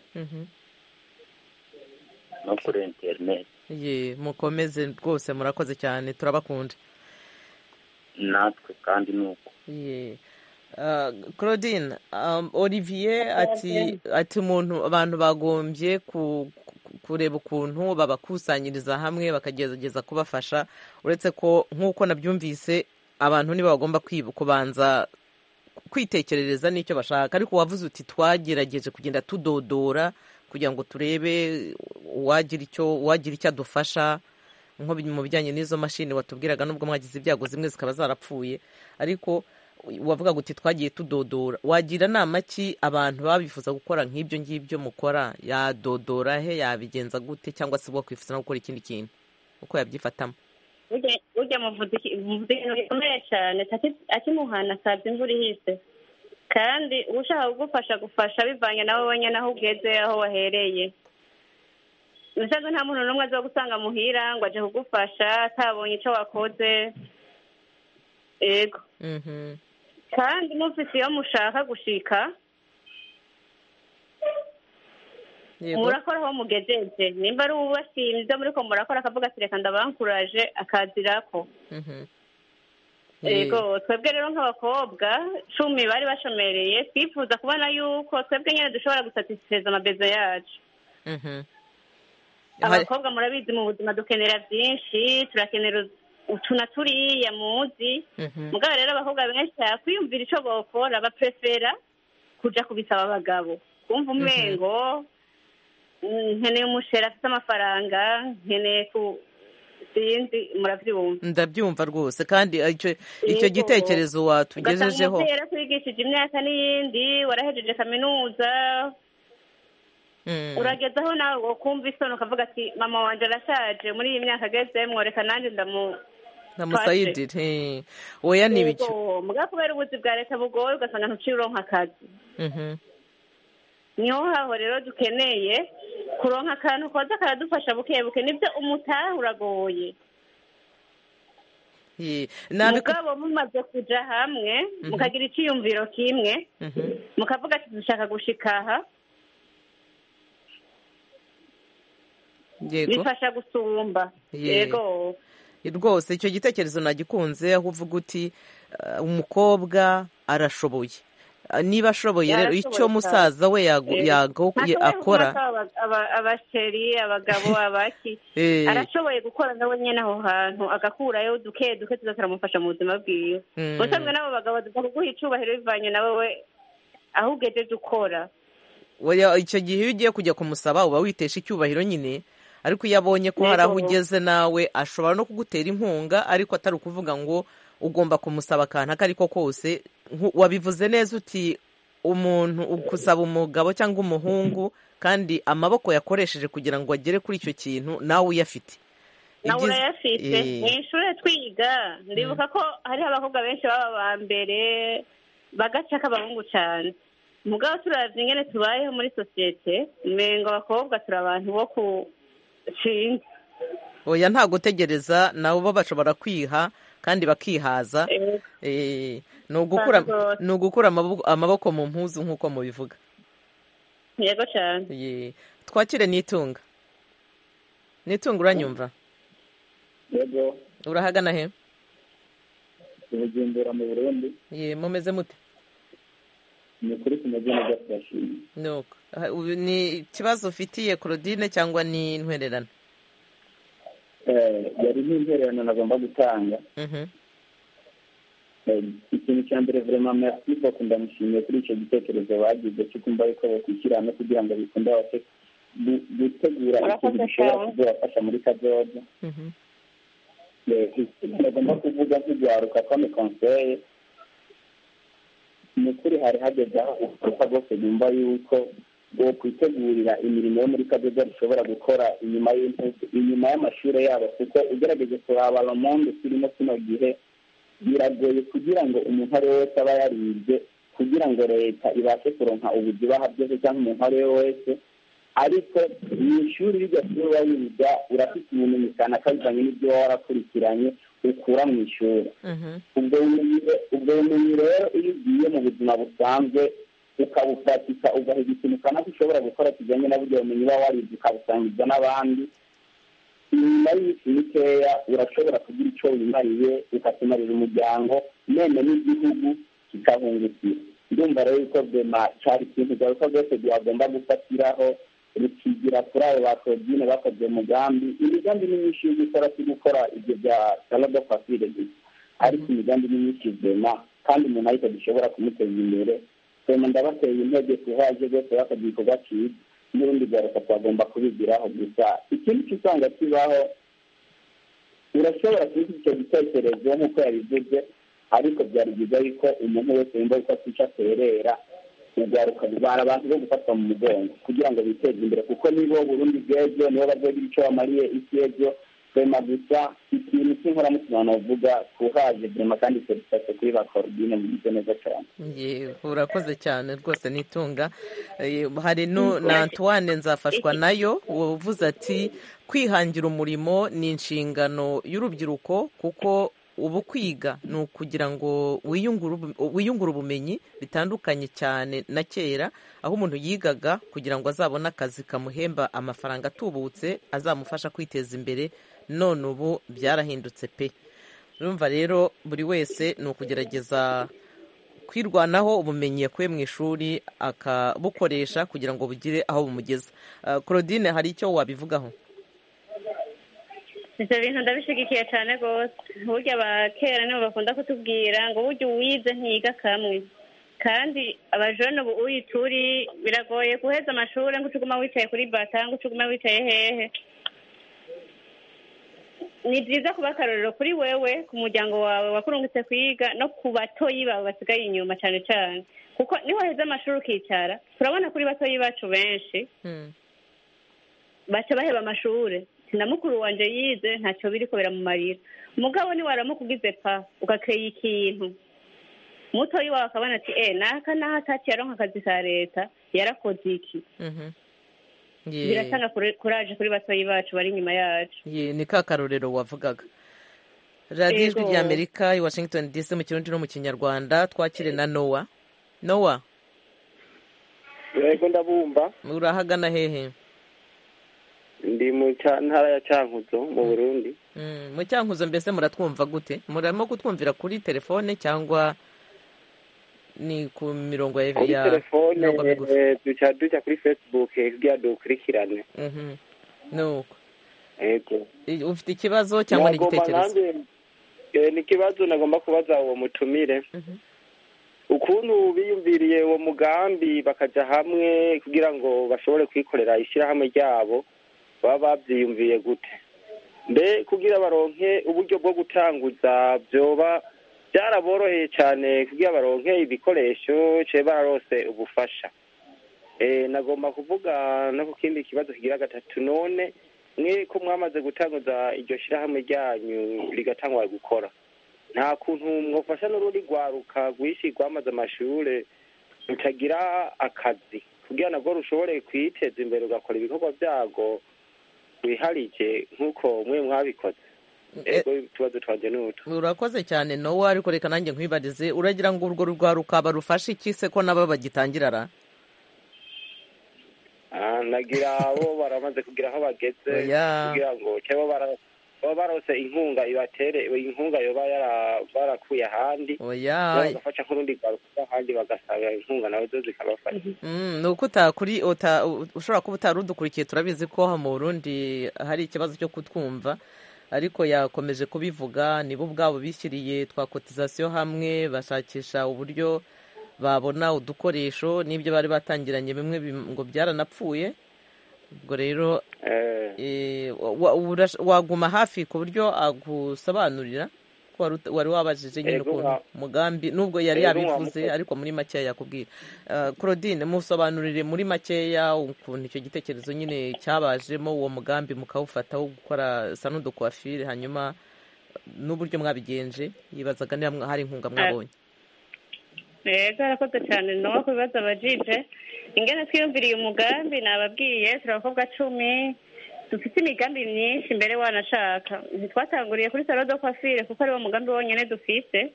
no kuri interineti ye mukomeze rwose murakoze cyane turabakunda natwe kandi ni uko ye Claudine Olivier ati ati umuntu abantu bagombye kureba ukuntu babakusanyiriza hamwe bakagerageza kubafasha uretse ko nk'uko nabyumvise abantu nibo bagomba kubanza kwitekerereza n'icyo bashaka ariko wavuze uti twagerageje kugenda tudodora kugira ngo turebe uwagira icyo uwagira icyo adufasha nko mu bijyanye n'izo mashini watubwiraga nubwo mwagize ibyago zimwe zikaba zarapfuye ariko wavuga ngo uti twagiye tudodora wagira nama ki abantu baba bifuza gukora nk'ibyo ngibyo mukora yadodora he yabigenza gute cyangwa se wakwifuza no gukora ikindi kintu uko yabyifatamo ujya muvuze ibintu bikomeye cyane akimuhana asabye imvura ihise kandi ushaka kugufasha gufasha bivanye nawe wenyine aho ugeze aho wahereye bisaga nta muntu n'umwe aza gusanga muhira ngo aje kugufasha atabonye icyo wakoze yego kandi mufise iyo mushaka gushika murakora aho mugejeje nimba ari ubashimye muri ko murakora akavuga ati reka ndabankuraje akazirako yego twebwe rero nk'abakobwa cumi bari bashomereye twifuza kubona yuko twebwe nyine dushobora gusatisfeza amabezo yacu abakobwa murabizi mu buzima dukenera byinshi turakenera utuna turiya muzi mugabo rero abakobwa benshi kwiyumvira icyo bokora baprefera kuja kubisaba abagabo kumva umengo nkeneye umushera afite amafaranga nkeneye ku sinzi murabyumva ndabyumva rwose kandi icyo icyo gitekerezo watugejejeho ugasanga kwigishije imyaka n'iyindi warahejeje kaminuza urageza aho nawe ukumva isoni ukavuga ati mama wanjye arashaje muri iyi myaka agezemo reka nanjye ndamu ndamusayidire oya ni ibiki mugabo kubera ubuzi bwa leta bugoye ugasanga ntuciye uronka akazi niho haho rero dukeneye kuronka akantu koza karadufasha buke buke nibyo umutaha uragoye mugabo mumaze kuja hamwe mukagira icyiyumviro kimwe mukavuga ati dushaka gushika aha bifasha gusumba yego rwose icyo gitekerezo nagikunze aho uvuga uti umukobwa arashoboye niba ashoboye rero icyo musaza we akora abasheri abagabo abaki arashoboye gukora nawe nyine aho hantu agakurayo duke duke tuzamuramufasha mu buzima bwiwe ubusanzwe n'abo bagabo tukaguha icyubahiro bivanye nawe we aho ugejeje ukora icyo gihe iyo ugiye kujya kumusaba uba witesha icyubahiro nyine ariko iyo abonye ko hari aho ugeze nawe ashobora no kugutera inkunga ariko atari ukuvuga ngo ugomba kumusaba akantu ako ari ko kose wabivuze neza uti umuntu gusaba umugabo cyangwa umuhungu kandi amaboko yakoresheje kugira ngo agere kuri icyo kintu nawe uyafite nawe urayafite mu ishuri twiga ndibuka ko hariho abakobwa benshi baba ba mbere bagaca k'abahungu cyane mugabo turavye ingene tubayeho muri sosiyete umengo abakobwa turi abantu bo kushinga oya nta gutegereza nabo bo bashobora kwiha kandi bakihaza ni ugukura amaboko mu mpuzu nk'uko mubivuga yego cyane twakire n'itunga n'itunga uranyumva yego urahagana he ubugendera mu Burundi ye mumeze mute ni kuri kumajyana gafashini nuko ni ikibazo ufitiye Claudine cyangwa ni intwererano eh yari n'intwererano nagomba gutanga mhm ikintu cya mbere vraiment merci beaucoup ndamushimiye kuri icyo gitekerezo bagize cyo kumva yuko bakwishyirana kugira ngo bikunde bose gutegura ikintu gishobora kuzabafasha muri kazoza mhm nagomba kuvuga nk'ibyaruka comme conseil ni kuri hari hageze aho uruka rwose yumva yuko bwo kwitegurira imirimo yo muri kadoda bishobora gukora inyuma inyuma y'amashuri yabo kuko ugerageje kuraba abamonde turimo kino gihe biragoye kugira ngo umuntu ari we wese aba yaribye kugira ngo leta ibashe kuronka ubuzi baha byose cyangwa umuntu ari we wese ariko mu ishuri rigasuba wiga urafite ubumenyi cyane akabivanye n'ibyo waba warakurikiranye ukura mu ishuri ubwo bumenyi rero iyo ugiye mu buzima busanzwe ukabufatika ugahiga ikintu kanaka ushobora gukora kijyanye na buryo bumenyi uba warize ukabusangiza n'abandi inyuma y'isi mikeya urashobora kugira icyo wimariye ukakimarira umuryango none n'igihugu kikahungukira ndumva rero yuko bema cyari ikintu garuka rwose byagomba gufatiraho rukigira kuri abo ba Claudine bakoze umugambi imigambi ni myinshi yo gukora si gukora ibyo bya salado kwafire gusa ariko imigambi ni myinshi bema kandi umuntu ahita dushobora kumuteza imbere sema ndabateye intege kuhaje rwose bakagira igikorwa cyiza n'urundi rwaruka twagomba kubigiraho. Gusa ikindi cy'usanga kibaho, urashobora kuba icyo gitekerezo nk'uko yabivuze, ariko byari byiza yuko umuntu wese yumva yuko atica aterera, urwaruka rwara abantu bo gufatwa mu mugongo kugira ngo biteze imbere, kuko nibo Burundi bw'ejo, nibo bazogira icyo bamariye isi y'ejo. Rema gusa ikintu cy'inkoramutima navuga kuhaje Rema kandi serivisi kuri ba Corodine mugize neza cyane. Ye, urakoze cyane rwose nitunga. Hari no na Antoine Nzafashwa nayo uvuze ati kwihangira umurimo ni inshingano y'urubyiruko, kuko ubu kwiga ni ukugira ngo wiyungure ubumenyi bitandukanye cyane na kera, aho umuntu yigaga kugira ngo azabone akazi kamuhemba amafaranga atubutse azamufasha kwiteza imbere. None ubu byarahindutse pe. Urumva rero buri wese ni ukugerageza kwirwanaho ubumenyi yakuye mu ishuri akabukoresha kugira ngo bugire aho bumugeza. Claudine, hari icyo wabivugaho? ibyo bintu ndabishyigikiye cyane rwose. Burya abakera nibo bakunda kutubwira ngo burya uwize ntiyiga kamwe, kandi abajene ubu uyituri biragoye guheza amashuri ngo ucuguma wicaye kuri bata, ngo ucuguma wicaye hehe. Ni byiza kuba akarorero kuri wewe, ku muryango wawe wakurungitse kwiga, no ku batoyi bawe basigaye inyuma cyane cyane, kuko niho waheze amashuri ukicara. Turabona kuri batoyi bacu benshi baca baheba amashuri, na mukuru wanje yize ntacyo biri ko biramumarira. Umugabo ni waramukugize pa ugakeye ikintu, mutoyi wawe akabona ati eh naka naho atati yaronka akazi ka leta yarakoze iki. Biratanga kuraje kuri batoyi bacu bari inyuma yacu. Ye, ni ka karorero wavugaga. Radio Ijwi rya Amerika i Washington D C mu Kirundi no mu Kinyarwanda. Twakire na Noah. Noah, yego ndabumva. Urahagana hehe? Ndi mu ntara ya Cankuzo mu Burundi. Mm, mu Cankuzo mbese muratwumva gute? Muramo kutwumvira kuri telefone cyangwa ni ku mirongo ya kuri telefone? Duca duca kuri Facebook kugira dukurikirane. Mhm. No. Ego. Ufite ikibazo cyangwa ni igitekerezo? Eh, ni kibazo nagomba kubaza uwo mutumire. Mhm. Ukuntu biyumviriye uwo mugambi bakaja hamwe kugira ngo bashobore kwikorera ishyirahamwe ryabo, baba babyiyumviye gute? Mbe kugira baronke uburyo bwo gutanguza byoba byaraboroheye cyane kugira baronke ibikoresho cye bararose ubufasha. Eh, nagomba kuvuga no ku kindi kibazo kigira gatatu, none mwe ko mwamaze gutanguza iryo shyirahamwe ryanyu rigatangwa gukora, nta kuntu mwofasha n'urundi rwaruka rwishi rwamaze amashure rutagira akazi kugira nabwo rushobore kwiteza imbere ugakora ibikorwa byago wiharije nk'uko mwe mwabikoze? Ego, tubazo twanje n'utu. Urakoze cyane Noah, ariko reka nanjye nkwibarize, uragira ngo urwo rwaruka barufashe iki se ko nabo bagitangirara? Ah, nagira abo baramaze kugira aho bageze kugira ngo cyabo bara baba barose inkunga ibatere, inkunga yoba yara barakuye ahandi, oya bagafasha nk'urundi rwaruka ahandi bagasaba inkunga nawe zo zikabafasha. Mm, nuko utakuri ushobora kuba utarudukurikiye, turabizi ko mu Burundi hari ikibazo cyo kutwumva, ariko yakomeje kubivuga. Nibo ubwabo bishyiriye twa cotisation hamwe, bashakisha uburyo babona udukoresho, n'ibyo bari batangiranye bimwe ngo byaranapfuye. Ubwo rero waguma hafi ku buryo agusobanurira ko wari wabajije nyine ukuntu umugambi, nubwo yari yabivuze ariko muri makeya yakubwira. Claudine, musobanurire muri makeya ukuntu icyo gitekerezo nyine cyabajemo, uwo mugambi mukawufata wo gukora salon de coiffure, hanyuma n'uburyo mwabigenje. Yibazaga niba hari inkunga mwabonye. Yego, arakoze cyane no kubibaza abajije. Ingene twiyumviriye umugambi nababwiye, turi abakobwa cumi, dufite imigambi myinshi mbere wanashaka. Ntitwatanguriye kuri salon de coiffure kuko ari wo mugambi wonyine dufite.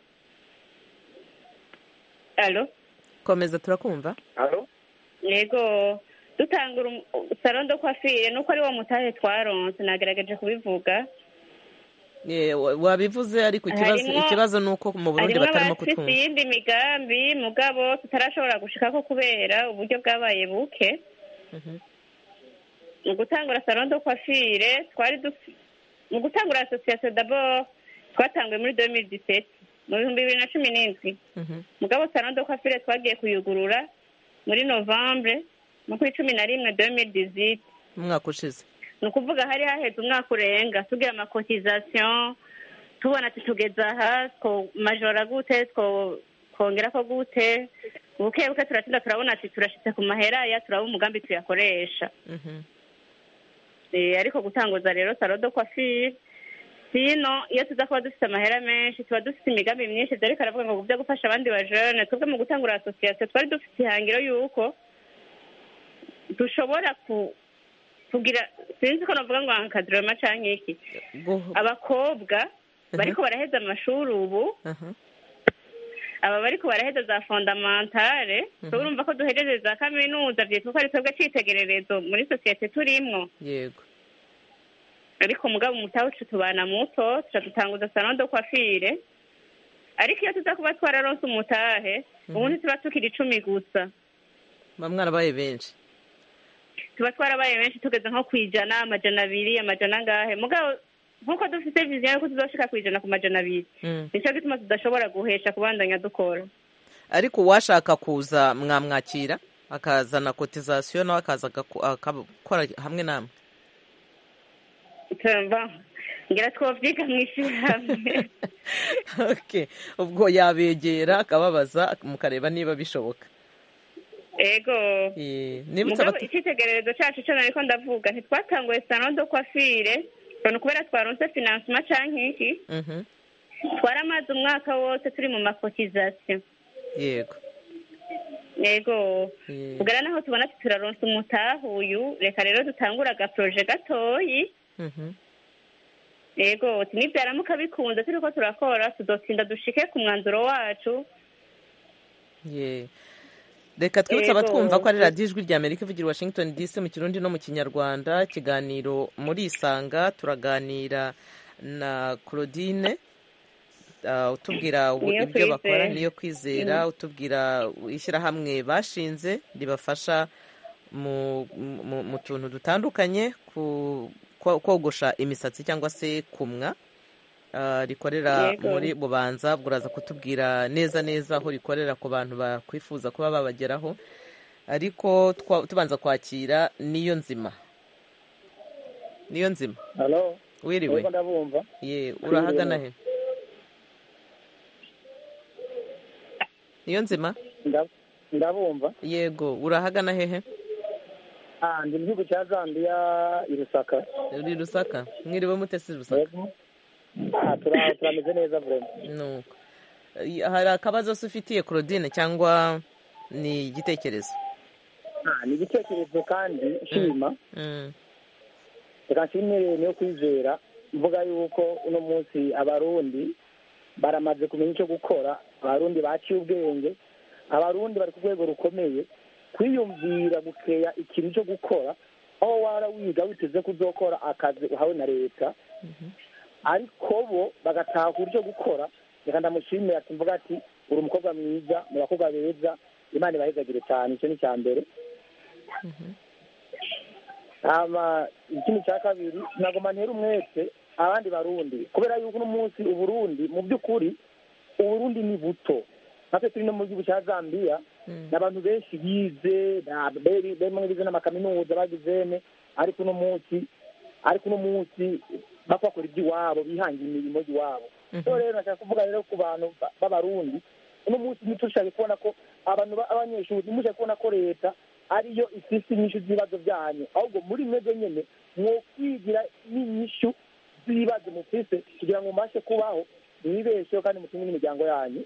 Allo? Komeza, turakumva. Allo? Yego, dutangura salon de coiffure nuko ari wo mutahe twaronse, nagerageje kubivuga. Wabivuze, ariko ikibazo ikibazo nuko mu Burundi batarimo kutwumva. Harimo iyindi migambi mugabo tutarashobora gushikako kubera uburyo bwabaye buke. Mu gutangura salon de coiffure twari mu gutangura association d'abord twatanguye muri deux mille dix-sept, mu bihumbi bibiri na cumi n'indwi. Mugabo salon de coiffure twagiye kuyugurura muri Novembre mu kuri cumi na rimwe deux mille dix-huit umwaka ushize ni ukuvuga hari haheze umwaka urenga tugira amakotizasiyo tubona ati tugeze aha majora gute twongera ko gute buke buke turatinda turabona ati turashitse ku mahera ya turaba umugambi tuyakoresha ariko gutanguza rero sarodo coiffure sino iyo tuza kuba dufite amahera menshi tuba dufite imigambi myinshi ariko aravuga ngo byo gufasha abandi bajene twebwe mu gutangura asosiyasiyo twari dufite ihangiro y'uko dushobora kugira sinzi ko navuga ngo ankadrema canke iki abakobwa bariko baraheza amashuri ubu aba bariko baraheza za fondamentale urumva ko duhejeje za kaminuza vyitwa ko ari twebwe citegererezo muri sosiyete turimwo yego ariko mugabo umutahucu tubana muto tuca dutanguza salon de coiffure ariko iyo tuza kuba twararonse umutahe ubundi tuba tukiri icumi gusa bamwarabaye benshi tuba twarabaye benshi tugeze nko kwijana amajana abiri amajana angahe mugabo nkuko dufite viziyo yuko tuzoshika kwijana ku majana abiri nico gituma tudashobora guhesha kubandanya dukora ariko uwashaka kuza mwamwakira akazana kotizasiyo nawe akaza agakora hamwe namwe tumva ngira twovyiga mw'ishirahamwe okay ubwo yabegera akababaza mukareba niba bishoboka ego mugabo icyitegererezo cacu cyo nariko ndavuga ntitwatanguye salon de coiffure none kubera twaronse financement canke iki twaramaze umwaka wose turi mu makotizasiyo yego yego ugara naho tubona ati turaronse umutahuyu reka rero dutangura agaproje gatoyi yego nibyaramuka bikunze turiko turakora tudotsinda dushike ku mwanzuro wacu ye reka twibutse abatwumva ko ari radiyo ijwi rya amerika ivugira washington dc mu kirundi no mu kinyarwanda ikiganiro muri isanga turaganira na Claudine utubwira ibyo bakora niyo kwizera utubwira ishyirahamwe bashinze ribafasha mu tuntu dutandukanye kogosha imisatsi cyangwa se kumwa rikorera muri Bubanza buraza kutubwira neza neza aho rikorera ku bantu bakwifuza kuba babageraho ariko tubanza kwakira niyo nzima niyo nzima wiriwe ye urahagana he niyo nzima ndabumva yego urahagana hehe ah ndi mu gihugu cya Zambia i Lusaka uri Lusaka mwiriwe mutesi Lusaka ah turameze neza vrema no hari akabazo ufitiye Claudine cyangwa ni igitekerezo ah ni igitekerezo kandi shima reka nshimire niyo kwizera mvuga yuko uno munsi abarundi baramaze kumenya icyo gukora abarundi baciye ubwenge abarundi bari ku rwego rukomeye kwiyumvira gukeya ikintu cyo gukora aho wara wiga witeze kuzokora akazi uhawe na leta ariko bo bagataha uburyo gukora reka ndamushimira ati mvuga ati uri umukobwa mwiza mu bakobwa beza Imana ibahezagire cyane icyo ni cya mbere ama ikindi cya kabiri nagoma ntera umwete abandi barundi kubera yuko uno munsi uburundi mu by'ukuri uburundi ni buto natwe turi no mu gihugu cya Zambia n'abantu benshi bize bemwe bize n'amakaminuza bagizene ariko uno munsi ariko uno munsi bakora iby'iwabo bihangira imirimo y'iwabo so rero nashaka kuvuga rero ku bantu b'abarundi uno munsi nitushaka kubona ko abantu abanyeshuri nimushaka kubona ko leta ariyo ifite inyishu z'ibibazo byanyu ahubwo muri mwebwe nyene mwo kwigira n'inyishu z'ibibazo mufise kugira ngo mubashe kubaho mwibesheho kandi mutunge n'imiryango yanyu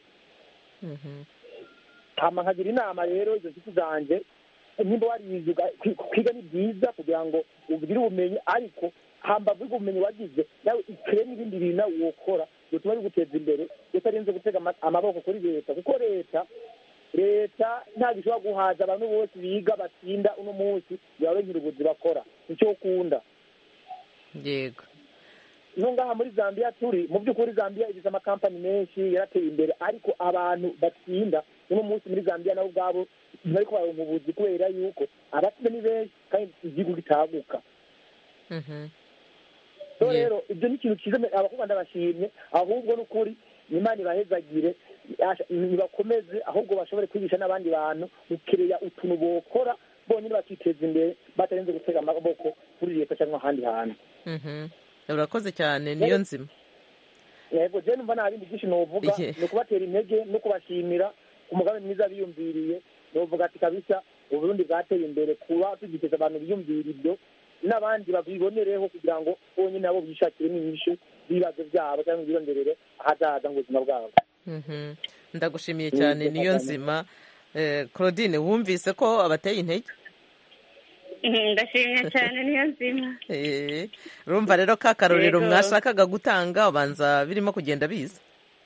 hama nkagira inama rero izo nshuti zanje nimba warize kwiga ni byiza kugira ngo ugire ubumenyi ariko hambavu ubumenyi wagize nawe ikire n'ibindi bintu nawe wokora bituma biguteza imbere utarinze gutega amaboko kuri leta kuko leta leta ntabwo ishobora guhaza abantu bose biga batsinda uno munsi bibabenyira ubuzi bakora nicyo ukunda yego no ngaha muri Zambia turi mu by'ukuri Zambia igize amakampani menshi yarateye imbere ariko abantu batsinda uno munsi muri Zambia nabo ubwabo bari kubaronka ubuzi kubera yuko abatsinda ni benshi kandi igihugu gitaguka so rero ibyo ni ikintu cyiza abakobwa ndabashimye ahubwo n'ukuri Imana ibahezagire nibakomeze ahubwo bashobore kwigisha n'abandi bantu gukereya utuntu bokora bonyine bakiteza imbere batarenze gutega amaboko kuri leta cyangwa ahandi hantu. urakoze cyane niyo nzima. yego je numva nta bindi byinshi novuga ni ukubatera intege no kubashimira ku mugambi mwiza biyumviriye. novuga ati kabisa uburundi bwateye imbere kuba tugiteza abantu biyumvira ibyo n'abandi babibonereho kugira ngo bonyine nabo bishakiremo inyishu z'ibibazo byabo cyangwa ibironderere ahazaza mu buzima bwabo. ndagushimiye cyane niyo nzima. Claudine wumvise ko abateye intege? ndashimye cyane niyo nzima. urumva rero ka karorero mwashakaga gutanga ubanza birimo kugenda biza.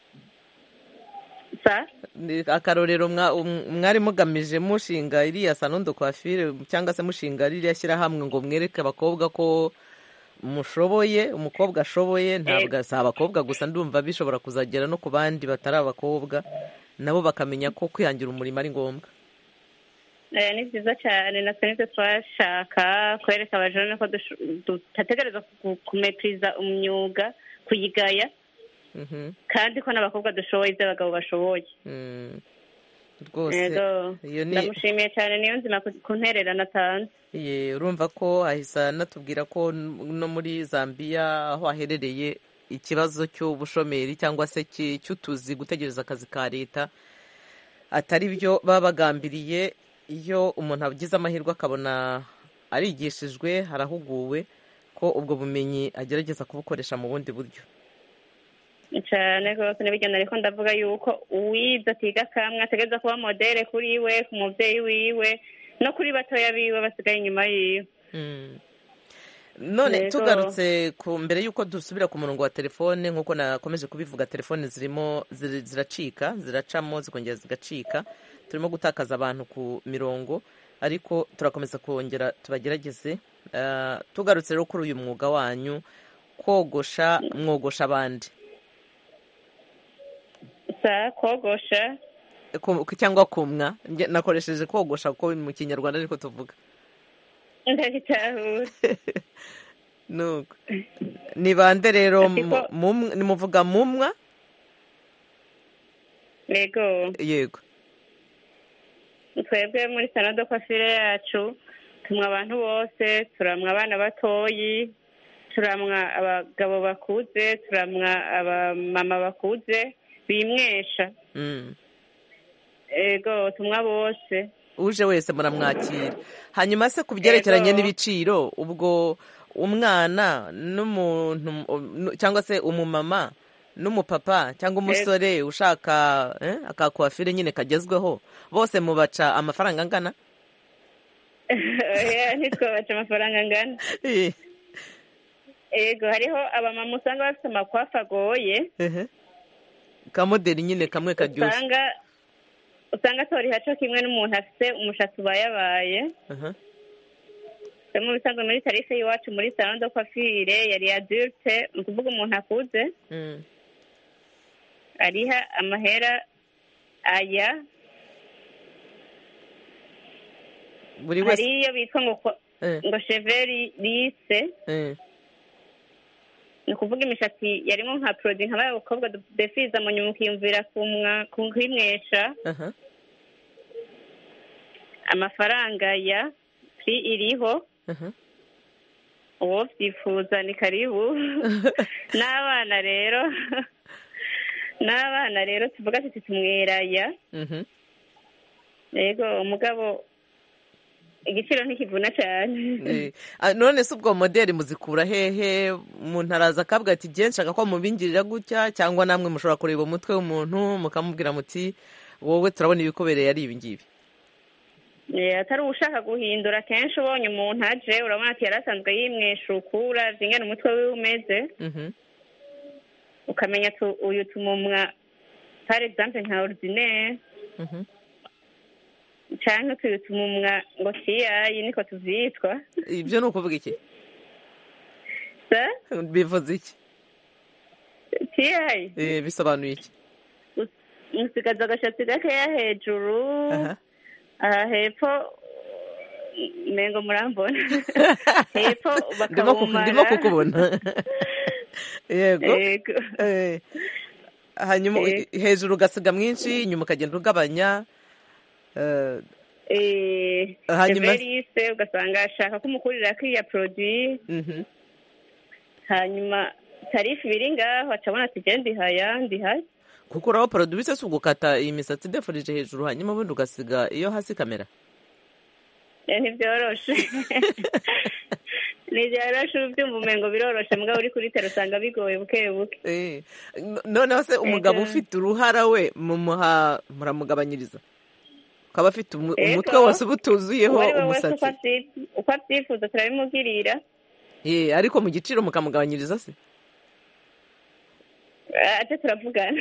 akarorero mwari mugamije mushinga iriya salon de coiffure cyangwa se mushinga ririya shyirahamwe ngo mwereke abakobwa ko mushoboye, umukobwa ashoboye, ntabwo si abakobwa gusa, ndumva bishobora kuzagera no ku bandi batari abakobwa, nabo bakamenya ko kwihangira umurimo ari ngombwa. ni byiza cyane, natwe nibyo twashaka kwereka abajene ko tutategereza kumetiriza umwuga, kuyigaya, kandi ko n'abakobwa dushoboye ibyo abagabo bashoboye. rwose ndamushimiye cyane niyo nzima ku ntererano atanze. urumva ko ahisa anatubwira ko no muri Zambia aho aherereye ikibazo cy'ubushomeri cyangwa se cy'utuzi gutegereza akazi ka leta atari byo baba bagambiriye. iyo umuntu agize amahirwe akabona arigishijwe, harahuguwe, ko ubwo bumenyi agerageza kubukoresha mu bundi buryo cyane rwose. n'ibigenda ariko ndavuga yuko uwize atiga kamwe ategereza kuba modere kuri we, ku mubyeyi wiwe, no kuri batoya biwe basigaye inyuma yiwe. none tugarutse ku mbere y'uko dusubira ku murongo wa telefone, nk'uko nakomeje kubivuga, telefone zirimo ziracika, ziracamo zikongera zigacika, turimo gutakaza abantu ku mirongo, ariko turakomeza kongera tubagerageze. tugarutse rero kuri uyu mwuga wanyu, kogosha, mwogosha abandi? kogosha cyangwa kumwa, nakoresheje kogosha kuko mu kinyarwanda ariko tuvuga. nuko ni bande rero muvuga mumwa? yego yego twebwe muri salon de coiffure yacu tumwa abantu bose, turamwa abana batoyi, turamwa abagabo bakuze, turamwa abamama bakuze bimwesha. ego tumwa bose, uje wese muramwakira. hanyuma se ku byerekeranye n'ibiciro, ubwo umwana n'umuntu cyangwa se umumama n'umupapa cyangwa umusore ushaka akakwafire nyine kagezweho, bose mubaca amafaranga angana? ntitwabaca amafaranga angana. ego hariho abamama usanga bafite amakwafu agoye, kamoderi nyine kamwe karyoshye, usanga atora ihaco kimwe n'umuntu afite umushatsi ubayabaye. mu bisanzwe muri tarife y'iwacu muri salon de coiffure yari adulte, ni ukuvuga umuntu akuze, ariha amahera aya. hari iyo bitwa ngo ngo cheveux lisse, ni ukuvuga imishatsi yarimo nka produit nka abakobwa defiza mu nyuma ukiyumvira kwimwesha. amafaranga ya pri iriho, uwo byifuza ni karibu. n'abana rero n'abana rero tuvuga tuti tumweraya. yego umugabo igiciro ntikivuna cyane. none se ubwo modeli muzikura hehe? umuntu araza akabwa ati jye nshaka ko mubingirira gutya, cyangwa namwe mushobora kureba umutwe w'umuntu mukamubwira muti wowe turabona ibikubereye ari ibi ngibi? atari ushaka guhindura, kenshi ubonye umuntu aje urabona ati yari asanzwe yimwesha ukura zingana umutwe wiwe umeze, ukamenya uyu tumumwa par exemple nka ordinaire, cyangwa tuyu tumumwa ngo tiyayi, niko tuvyitwa. ibyo ni ukuvuga iki? bivuze iki tiyayi? bisobanuye iki? musigaza agashatsi gakeya hejuru, aha hepfo mengo murambona. hepfo bakabumara, ndimo kukubona. yego hanyuma hejuru ugasiga mwinshi, inyuma ukagenda ugabanya. eh Hanyuma- Everise ugasanga ashaka kumukurira kiriya produit Mhm. hanyuma tarifu biri ngaho acabona ati je ndihaya ndihaya gukuraho produit se ugukata iyi misatsi idefurije hejuru hanyuma ubundi ugasiga iyo hasi kamera Eh, ntibyoroshe ntivyoroshe ubyumva umengo biroroshe mugabo uri kuri tero usanga bigoye buke buke Eh, no- noneho se umugabo Ego. ufite uruhara we mumuha muramugabanyiriza ukaba afite umu- Ego. umutwe wose uba utuzuyeho uwo ari we wese uko umusatsi avyi- uko avyifuza turabimugirira Eh, ariko mu giciro mukamugabanyiriza se Eh, ate turavugana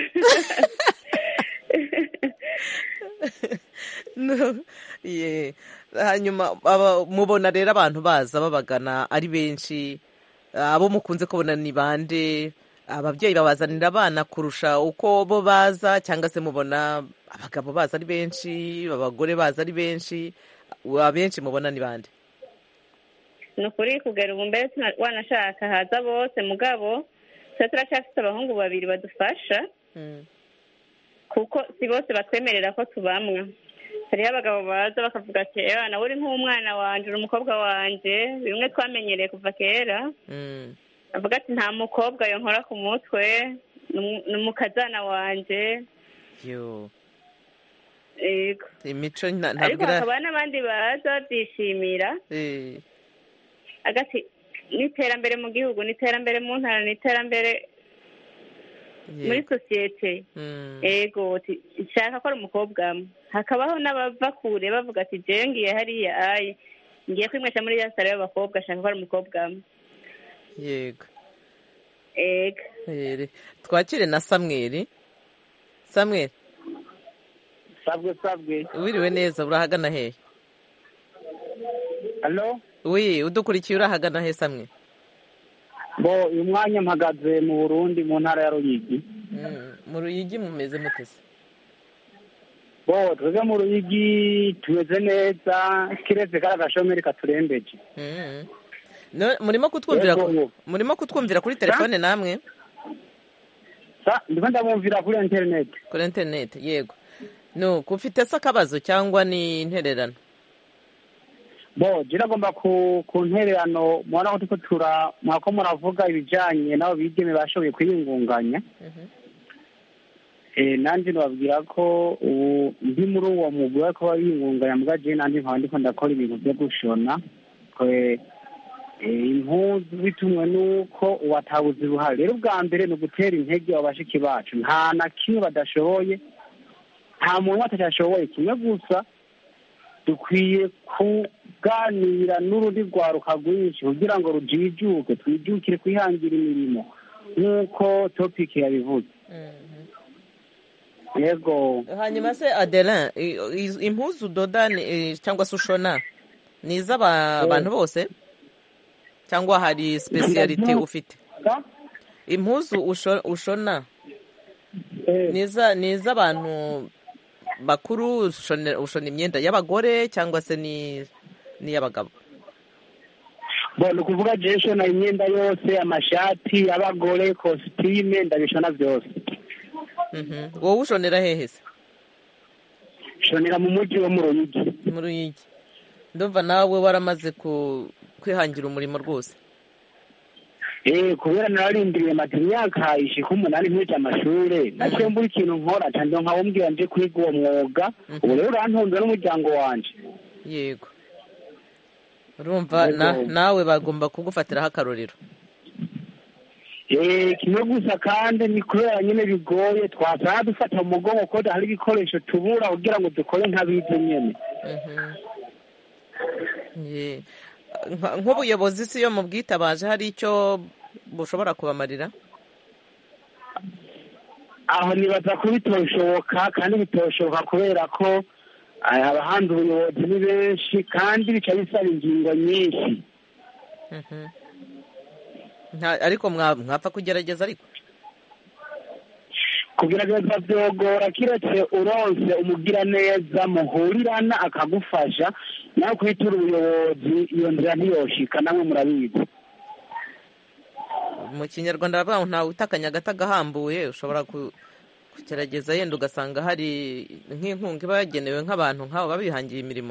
No, yeah. hanyuma aba- mubona rero abantu baza babagana ari benshi abo mukunze kubona ni bande ababyeyi babazanira abana kurusha uko bo baza cyangwa se mubona abagabo baza ari benshi abagore baza ari benshi abenshi mubona ni bande ni ukuri kugera ubu mbere tuna- wanashaka haza bose mugabo twe turacyafite abahungu babiri badufasha kuko si bose batwemerera ko tubamwa hariho abagabo baza bakavuga ati ewa nawe uri nk'umwana wanje uri umukobwa wanje bimwe twamenyereye kuva kera avuga ati nta mukobwa yonkora ku mutwe ni umu- ni umukazana wanje yo yego imico nta- ariko ntabwira hakaba n'abandi baza babyishimira Eh, agati n'iterambere mu gihugu n'iterambere mu ntara n'iterambere muri yego. sosiyete Mm. ego uti, nshaka ko ari umukobwa amwe hakabaho n'abava kure bavuga ati jewe ngiye hariya ayi ngiye kwimwesha muri ya sare y'abakobwa nshaka ko ari umukobwa amwe yego ego Eh, twakire na samweri samweri sabwe sabwe wiriwe neza urahagana hehe halo wi udukurikiye urahagana he samwe bo uyu mwanya mpagaze mu burundi mu ntara ya ruyigi Mm, mu ruyigi mumeze mutese bo twebwe mu ruyigi tumeze neza kiretse kari agashomeri katurembeje Mm. No, murimo kutwumvira Yego. ku- murimo kutwumvira kuri telefone namwe sa ndiko ndabumvira kuri internet kuri internet yego no kufite se akabazo cyangwa ni intererano bo je nagomba ku ku ntererano mubona ko turiko tura mwako muravuga ibijanye n'abo bigeme bashoboye kwiyungunganya eh nanje nababwira ko ubu ndi muri uwo mugwi ko babiyungunganya muga je nanje nkaba ndiko ndakora ibintu byo gushona kwe impuzu bitumwe n'uko uwatabuze uruhare rero ubwa mbere ni ugutera intege abo bashiki bacu nta na kimwe badashoboye nta muntu atashoboye kimwe gusa dukwiye kuganira n'urundi rwaruka rwinshi kugira ngo rujijuke twijukire kwihangira imirimo nk'uko topiki yabivuze yego hanyuma se adelin i- i- impuzu udoda ni- eh, cyangwa se ushona ni iz'abantu bose cyangwa hari speciality ufite impuzu usho- ushona ni iza- ni iz'abantu bakuru ushone- ushona imyenda y'abagore cyangwa se ni n'iy'abagabo bo ni ukuvuga je nshona imyenda yose amashati y'abagore kositime ndabishona byose Mhm. wowe ushonera hehe se shonera mu mujyi wo mu ruyigi mu ruyigi ndumva nawe waramaze ku kwihangira umurimo rwose eh kubera nararindiriye mati imyaka ishika umunani nk'ije amashure naciye mbura ikintu nkora canje nkawumbwira nje kwiga uwo mwuga ubu rero urantunze n'umuryango wanje yego urumva na- Yego. nawe bagomba kugufatiraho akarorero eh kimwe gusa kandi ni kubera nyene bigoye twasaba dufata mu mugongo ko hari ibikoresho tubura kugira ngo dukore nk'abize nyene Mhm. Ye. Nka- nk'ubuyobozi si yo mu bwitabaje hari icyo bushobora kubamarira aho nibaza ko bitoshoboka kandi bitoshoboka kubera ko eh, abahandi ubuyobozi ni benshi kandi bica bisaba ingingo nyinshi Mhm. Nta- ariko mwa- mwapfa kugerageza ariko kugerageza byogora kiretse uronse umugira neza muhurirana akagufasha nawe kwitura ubuyobozi iyo nzira ntiyoshika namwe murabizi mu kinyarwanda baravuga ngo ntawe utakanya agata gahambuye ushobora ku- gerageza yenda ugasanga hari nk'inkunga iba yagenewe nk'abantu nk'abo babihangiye imirimo.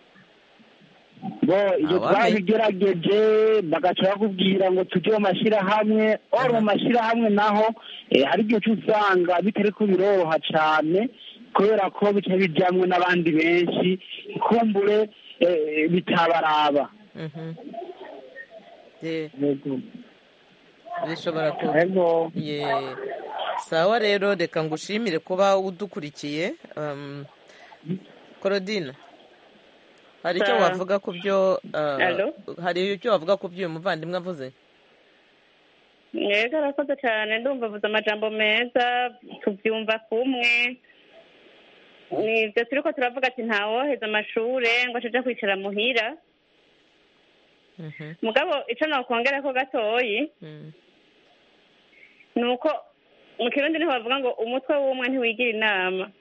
bo iyo twabigerageje bagaca bakubwira ngo tujye mu mashyirahamwe oro mu mashyirahamwe naho hari igihe usanga bitari ko biroroha cyane kubera ko bica bijyamwe n'abandi benshi kumbure bitabaraba. bishobora kuba sawa. rero reka ngushimire kuba udukurikiye. Korodina, hari icyo wavuga ku byo hari icyo wavuga ku byo uyu muvandimwe avuze? yego arakoze cyane, ndumva avuze amajambo meza, tubyumva kumwe. ni ibyo turi ko turavuga ati ntawoheza amashuri ngo aje kwicara muhira. mugabo icyo nakongera ko gatoyi ni uko mu kirundi niho bavuga ngo umutwe w'umwe ntiwigira inama,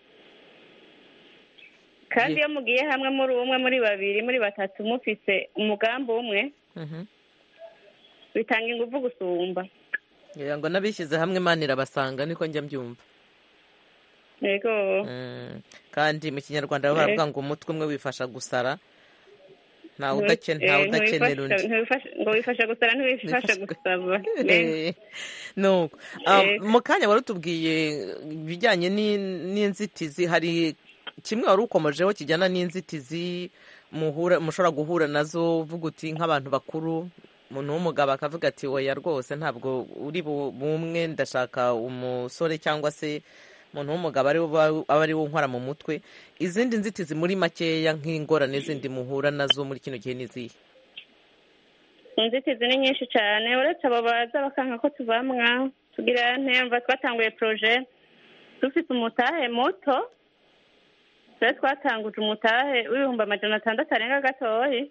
kandi iyo mugiye hamwe muri umwe muri babiri muri batatu mufise umugambi umwe bitanga ingufu gusumba. ngira ngo n'abishyize hamwe Imana irabasanga, niko njya mbyumva. yego kandi mu kinyarwanda baravuga ngo umutwe umwe wifasha gusara, ntawe udakenera undi. ngo wifasha gusara ntiwifasha gusaba. nuko mu kanya wari utubwiye ibijyanye n'inzitizi, hari kimwe wari ukomojeho kijyana n'inzitizi mushobora guhura nazo, uvuga uti nk'abantu bakuru, umuntu w'umugabo akavuga ati oya rwose ntabwo uri bumwe, ndashaka umusore cyangwa se umuntu w'umugabo aba ari we unkora mu mutwe. izindi nzitizi muri makeya nk'ingorane zindi muhura nazo muri kino gihe n'izihe? inzitizi ni nyinshi cyane, uretse abo baza bakanga ko tubamwa tugira ntemva. twatanguye proje dufite umutahe muto, rero twatanguje umutahe w'ibihumbi amajana atandatu arenga gatoyi.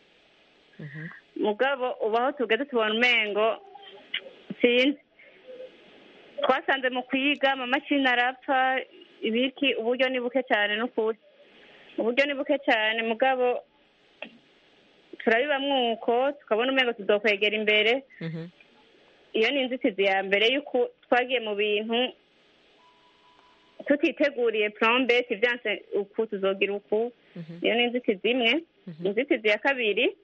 mugabo ubaho tugeze tubona umengo sinzi, twasanze mu kwiga amamashini arapfa ibiki, uburyo ni buke cyane. n'ukuri uburyo ni buke cyane, mugabo turabibamwo uko tukabona umengo tuzokwegera imbere. iyo ni inzitizi ya mbere y'uko twagiye mu bintu tutiteguriye plan B, tivyanse uku tuzogira uku. iyo ni inzitizi imwe. inzitizi ya kabiri,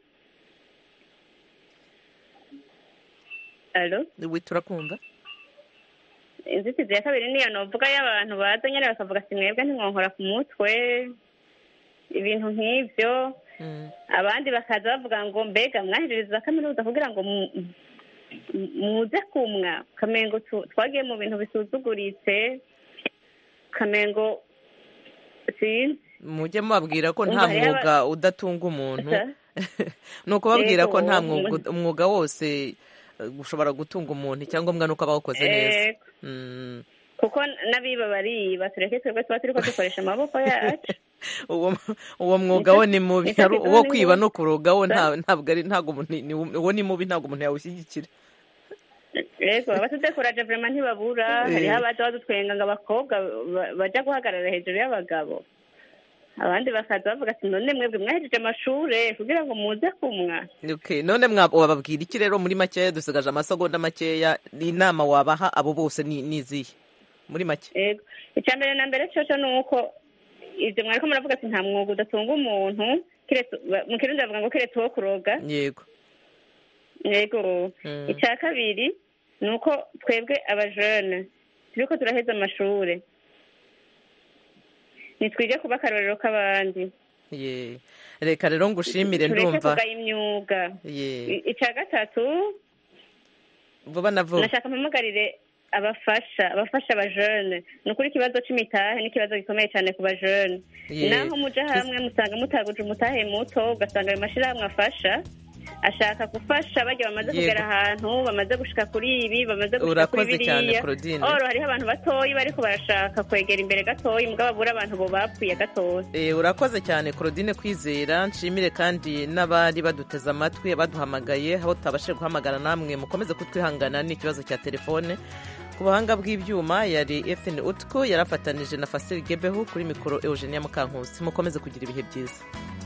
alo wi turakumva. inzitizi ya kabiri niyo novuga y'abantu baza nyine bakavuga ati mwebwe ntimwonkora ku mutwe ibintu nk'ibyo. abandi bakaza bavuga ngo mbega mwaherereza kaminuza kugira ngo muze kumwa, kamengo twagiye mu bintu bisuzuguritse, kamengo sinzi. mujye mubabwira ko nta mwuga udatunga umuntu. ni ukubabwira ko nta mwuga wose ushobora gutunga umuntu, icyangombwa ni uko aba awukoze neza. kuko n'abiba bariba, tureke twebwe tuba turi ko dukoresha amaboko yacu. uwo mwuga wo ni mubi, uwo kwiba no kuroga wo ntabwo ari, ntabwo uwo ni mubi, ntabwo umuntu yawushyigikira. yego abatudekuraje vraiment ntibabura. hariho abaza badutwenga ngo abakobwa bajya guhagarara hejuru y'abagabo, abandi bakaza bavuga ati none mwebwe mwahejeje amashuri kugira ngo muze kumwa. okay none wababwira iki rero muri makeya? dusigaje amasegonda makeya, inama wabaha abo bose ni izihe muri make? yego icya mbere na mbere cyo ni uko ibyo mwariko muravuga ati nta mwuga udatunga umuntu, mu kirundi bavuga ngo kiretse uwo kuroga. yego yego icya kabiri ni uko twebwe abajene turiko turaheza amashuri nitwige kuba akarorero k'abandi. reka rero ngushimire, ndumva tureke kugaya imyuga. icya gatatu vuba na vuba nashaka mpamagarire abafasha abafasha abajene. ni ukuri ikibazo c'imitahe n'ikibazo gikomeye cyane ku bajene. naho muja hamwe musanga mutaguje umutahe muto, ugasanga ayo mashirahamwe afasha ashaka gufasha bajya bamaze kugera ahantu, bamaze gushika kuri ibi, bamaze gushika kuri biriya. oro hariho abantu batoyi bariko barashaka kwegera imbere gatoyi, mugabo babura abantu bo bapfuye gatoyi. urakoze cyane Claudine Kwizera. nshimire kandi n'abari baduteze amatwi, baduhamagaye aho tutabashije guhamagara. namwe mukomeze kutwihangana n'ikibazo cya telefone. ku buhanga bw'ibyuma yari Ethan Utko, yarafatanije na Fasil Gebehu, kuri mikoro Eugenia Mukankusi. mukomeze kugira ibihe byiza.